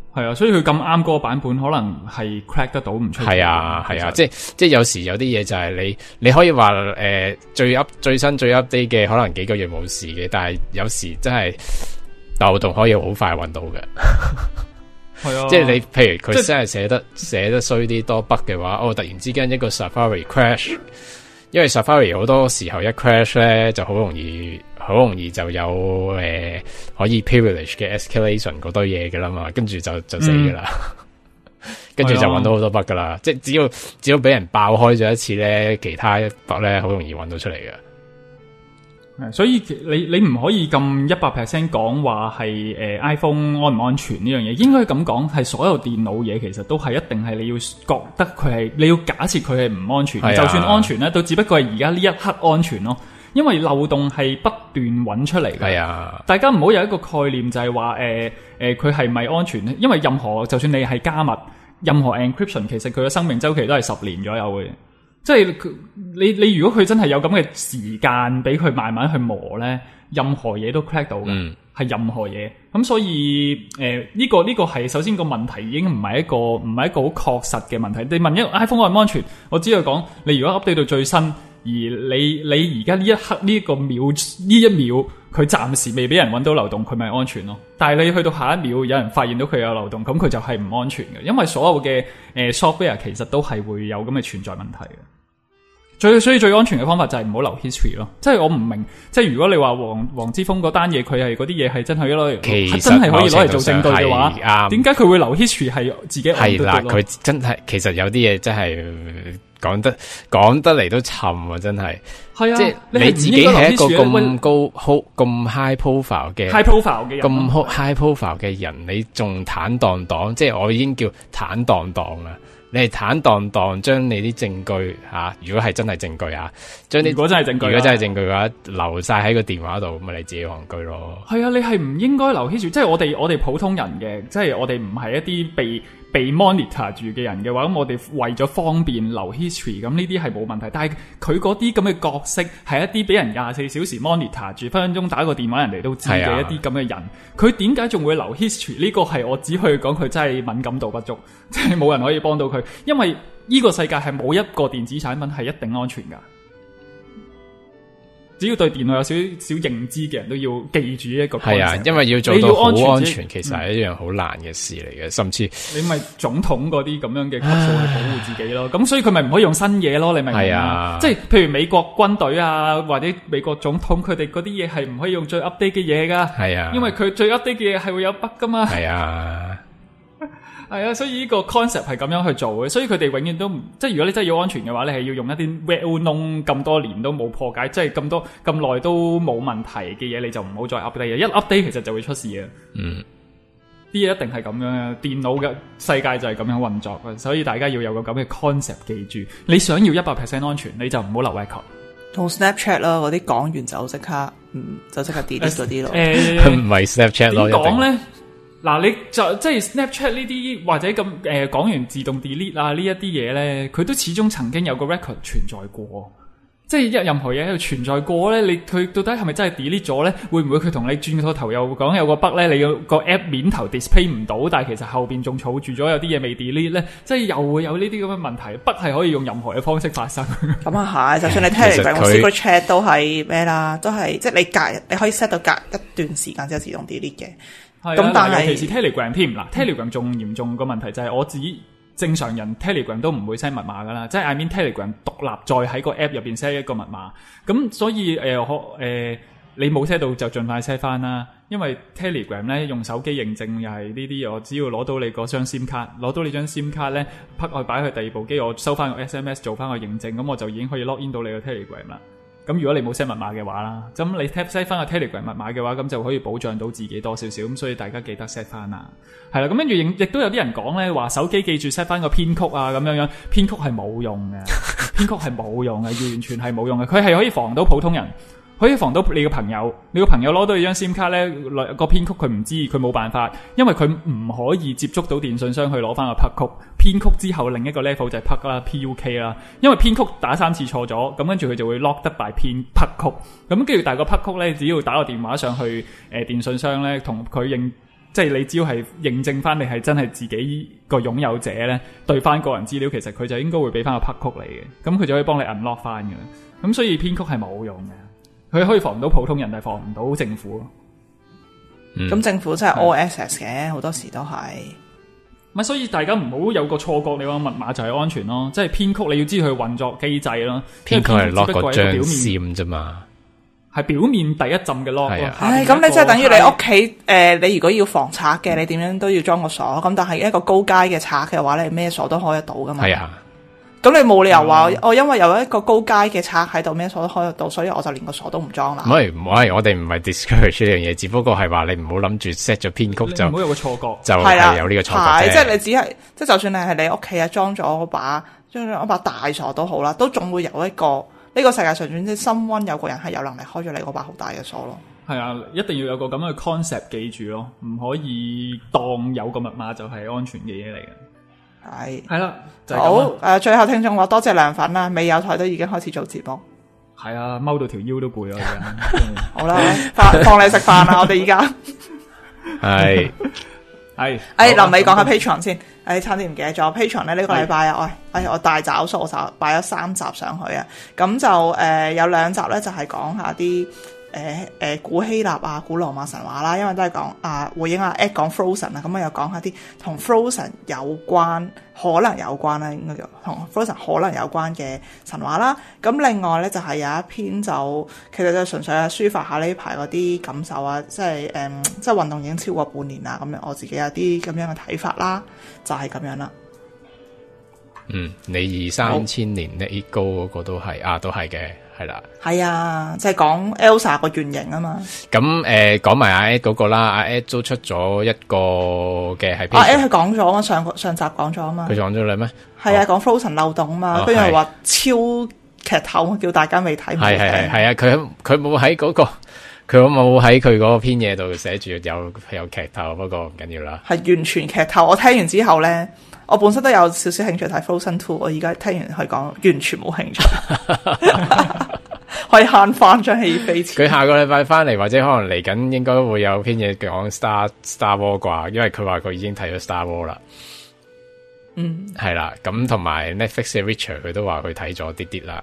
S1: 係啊，所以佢咁啱嗰個版本可能係 crack 得到唔出。
S4: 係啊，即係有時有啲嘢就係你可以話最新最 update 嘅可能幾個月冇事嘅，但係有時真係漏洞可以好快揾到嘅。
S1: 係啊，
S4: 即係你譬如佢真係寫得衰啲多 bug 嘅話，突然之間一個 Safari crash， 因為 Safari 好多時候一 crash 咧就好容易就有可以 privilege 嘅 escalation 嗰堆嘢噶啦嘛，跟住就死噶啦，跟住就揾到好多 bug 噶啦，即係只要俾人爆開咗一次咧，其他 bug 咧好容易揾到出嚟嘅。
S1: 所以你唔可以咁100% 講話係iPhone 安唔安全呢樣嘢，應該咁講係所有電腦嘢其實都係一定係你要覺得佢係，你要假設佢係唔安全，就算安全咧都只不過係而家呢一刻安全咯，因為漏洞係不斷揾出嚟嘅。係啊，大家唔好有一個概念就係話佢係咪安全咧？因為任何就算你係加密，任何 encryption 其實佢嘅生命週期都係10年左右嘅。即係你如果佢真係有咁嘅時間俾佢慢慢去磨咧，任何嘢都 crack 到嘅，係任何嘢。咁所以呢個係首先個問題已經唔係一個好確實嘅問題。你問一個 iPhone 安唔安全，我只係講你如果 update 到最新，而你而家呢一刻呢個秒呢一秒佢暫時未俾人揾到漏洞，佢咪安全咯。但係你去到下一秒有人發現到佢有漏洞，咁佢就係唔安全嘅，因為所有嘅software 其實都係會有咁嘅存在問題嘅。所以最安全嘅方法就係唔好留 history 咯。即係我唔明，即係如果你話黃之鋒嗰單嘢，佢係嗰啲嘢係真係真係可以攞嚟做證據嘅話，點解佢會留 history 係自己係啦？
S4: 佢真係其實有啲嘢真係講得嚟都沉啊！真係係啊，即係你自己係一個咁高咁 high profile 嘅人，咁 high profile 嘅人，你仲坦蕩蕩，即係我已經叫坦蕩蕩啦。你係坦蕩蕩將你啲證據如果係真係證據將啲如果真係證據嘅話留晒喺個電話度，咪你自己戇居咯。係啊，你係唔應該留 history， 即係我哋普通人嘅，即係我哋唔係一啲被 monitor 住嘅人嘅話，咁我哋為咗方便留 history， 咁呢啲係冇問題。但係佢嗰啲咁嘅角色係一啲俾人24小時 monitor 住，分分鐘打個電話人哋都知嘅一啲咁嘅人，佢點解仲會留 history？ 呢個係我只可以講佢真係敏感度不足，即係冇人可以幫到佢，因為呢個世界係冇一個電子產品係一定安全噶。只要對電腦有少少認知嘅人都要記住一個 concept。係啊，因為要做到好安全，其實係一樣好難嘅事嚟嘅，甚至你咪總統嗰啲咁樣嘅級數去保護自己咯。咁所以佢咪唔可以用新嘢咯？你明唔明啊？即係譬如美國軍隊啊，或者美國總統佢哋嗰啲嘢係唔可以用最 update 嘅嘢噶。係啊，因為佢最 update 嘅嘢係會有 bug 噶嘛。係啊。係啊，所以呢個 concept 係咁樣去做嘅，所以佢哋永遠都唔，即係如果你真係要安全嘅話，你係要用一啲 well known 咁多年都冇破解，即係咁耐都冇問題嘅嘢，你就唔好再 update 嘅，一 update 其實就會出事嘅。啲嘢一定係咁樣嘅，電腦嘅世界就係咁樣運作嘅，所以大家要有個咁嘅 concept 記住，你想要 100% 安全，你就唔好留 record。同
S3: Snapchat 啦，嗰啲講完就即刻delete 嗰啲咯。
S4: 唔係 Snapchat 咯，點講咧？
S1: 嗱，你就即係 Snapchat 呢啲或者咁講完自動 delete 啊呢一啲嘢咧，佢都始終曾經有個 record 存在過，即係任何嘢喺度存在過咧，佢到底係咪真係 delete 咗咧？會唔會佢同你轉個頭又講有個 bug 咧？你個 app 面頭 display 唔到，但係其實後邊仲儲住咗有啲嘢未 delete 咧？即係又會有呢啲咁嘅問題，bug 係可以用任何嘅方式發生。咁啊係，就算你 Telegram 我試過 chat 都係咩啦，都係即係你可以 set 到隔一段時間之後自動 delete 嘅。咁但係尤其是 Telegram 添，嗱 Telegram 仲嚴重個問題就係我自己正常人 Telegram 都唔會 set 密碼噶啦，即係 I mean Telegram 獨立再喺個 app 入邊 set 一個密碼，咁所以你冇 set 到就盡快 set 翻啦，因為 Telegram 咧用手機認證又係呢啲嘢，我只要攞到你嗰張 SIM 卡，攞到你張 SIM 卡咧，擺去第二部機，我收翻個 SMS 做翻個認證，咁我就已經可以 log in 到你個 Telegram 啦。咁如果你冇 set 密碼嘅話啦，咁你 set 翻個 Telegram 密碼嘅話，咁就可以保障到自己多少少，咁所以大家記得 set 翻啦。係啦，咁跟住亦都有啲人講咧，話手機記住 set 翻個編曲啊，咁樣編曲係冇用嘅，編曲係冇用嘅，完全係冇用嘅。佢係可以防到普通人，可以防到你個朋友，你個朋友攞到你張 SIM 卡咧，個編曲佢唔知，佢冇辦法，因為佢唔可以接觸到電信商去攞翻個 PUK 曲。編曲之後另一個 level 就係 PUK 啦 ，PUK 啦，因為編曲打3次錯咗，咁跟住佢就會 lock 得 by PUK 曲，咁跟住大個 PUK 曲咧，只要打個電話上去電信商咧，同佢認即係你只要係認證翻你係真係自己個擁有者咧，對翻個人資料，其實佢就應該會俾翻個 part code 你嘅，咁佢就可以幫你 unlock 翻嘅。咁所以編曲係冇用嘅，佢可以防唔到普通人，但係防唔到政府。
S3: 咁政府真係 all access 嘅，好多時都係。
S1: 咪所以大家唔好有個錯覺，你話密碼就係安全咯，即係編曲你要知佢運作機制咯。
S4: 編曲係 lock 個張線啫嘛，
S1: 係表面第一浸嘅 lock 咯。
S3: 咁你即係等於你屋企你如果要防賊嘅，你點樣都要裝個鎖。咁但係一個高階嘅賊嘅話，你咩鎖都開得到噶嘛。
S4: 係啊。
S3: 咁你冇理由話我因為有一個高階嘅賊喺度，咩鎖都開得到，所以我就連個鎖都唔裝啦。
S4: 唔係，我哋唔係 discourage 呢樣嘢，只不過係話你唔好諗住 set 咗編曲就
S1: 唔好有個錯覺，
S4: 就係有呢個錯覺啫。
S3: 即係你只係即係就算你係你屋企裝咗把大鎖都好啦，都總會有一個呢個世界上總之someone有個人係有能力開咗你嗰把好大嘅鎖咯。
S1: 係啊，一定要有個咁嘅 concept 記住咯，唔可以當有個密碼就係安全嘅嘢嚟嘅。係啦，就係咁
S3: 好最後聽眾話多謝涼粉啦，未有台都已經開始做節目。
S1: 係啊，踎到條腰都攰啊！
S3: 好啦，放你食飯啦，我哋而家
S4: 係
S3: 臨尾講下 Patreon 先。差啲唔記得咗 Patreon 咧，呢個禮拜啊，我大找數，我就擺咗3集上去啊。咁就有2集咧，就係講下啲古希臘啊、古羅馬神話啦，因為都係講回應Ed 講 Frozen 啊，咁又講下啲同 Frozen 有關，可能有關啦，應該叫同 Frozen 可能有關嘅神話啦。咁另外咧就係有一篇就其實就純粹係抒發下呢排嗰啲感受啊，即係即係運動已經超過半年啦，咁樣我自己有啲咁樣嘅睇法啦，就係咁樣啦。
S4: 你2-3千年呢高嗰個都係都係嘅。係啦，係
S3: 啊，即係講 Elsa 個原型啊嘛。
S4: 咁講埋阿 Ed 嗰個啦，阿 Ed 都出咗一個嘅係。阿
S3: Ed 佢講咗啊，上集講咗啊嘛。
S4: 佢講咗啦咩？
S3: 係啊，講 Frozen 漏洞啊嘛，跟住話超劇透，叫大家未睇。
S4: 係啊，佢冇喺嗰個，佢冇喺佢嗰個篇嘢度寫住有劇透，不過唔緊要啦。係
S3: 完全劇透，我聽完之後咧。我本身都有少少興趣睇 Frozen 2，我而家聽完佢講，完全冇興趣，可以慳翻張戲飛錢。
S4: 佢下個禮拜翻嚟，或者可能嚟緊應該會有篇嘢講 Star War 啩，因為佢話佢已經睇咗 Star War 啦。係啦，咁同埋 Netflix 嘅 Richard 佢都話佢睇咗啲啦。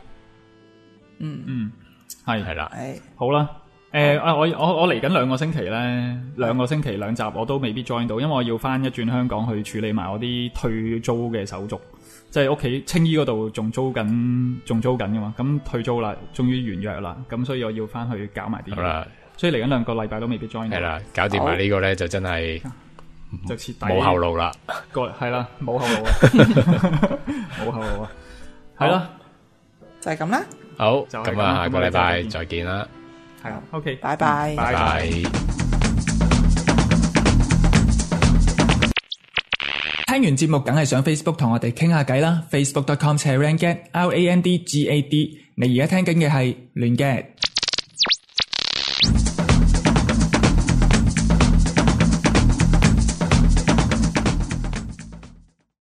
S4: 係啦，
S1: 好啦。我嚟緊2個星期咧，2個星期2集我都未必 join 到，因為我要翻一轉香港去處理埋我啲退租嘅手續，即係屋企青衣嗰度仲租緊噶嘛，咁退租啦，終於完約啦，咁所以我要翻去搞埋啲嘢。好啦，所以嚟緊2個禮拜都未必 join 到。
S4: 係啦，搞掂埋呢個咧就真係
S1: 就徹底
S4: 冇後路啦。
S1: 係啦，冇後路啊，冇後路啊，係啦，
S3: 就係咁啦。
S4: 好，咁啊，下個禮拜再見啦。
S1: 係啊 ，OK，
S3: 拜拜，
S4: 拜拜。
S1: 聽完節目梗係上 Facebook 同我哋傾下偈啦 ，Facebook.com/randgad，RANDGAD。你而家聽緊嘅係亂 gad。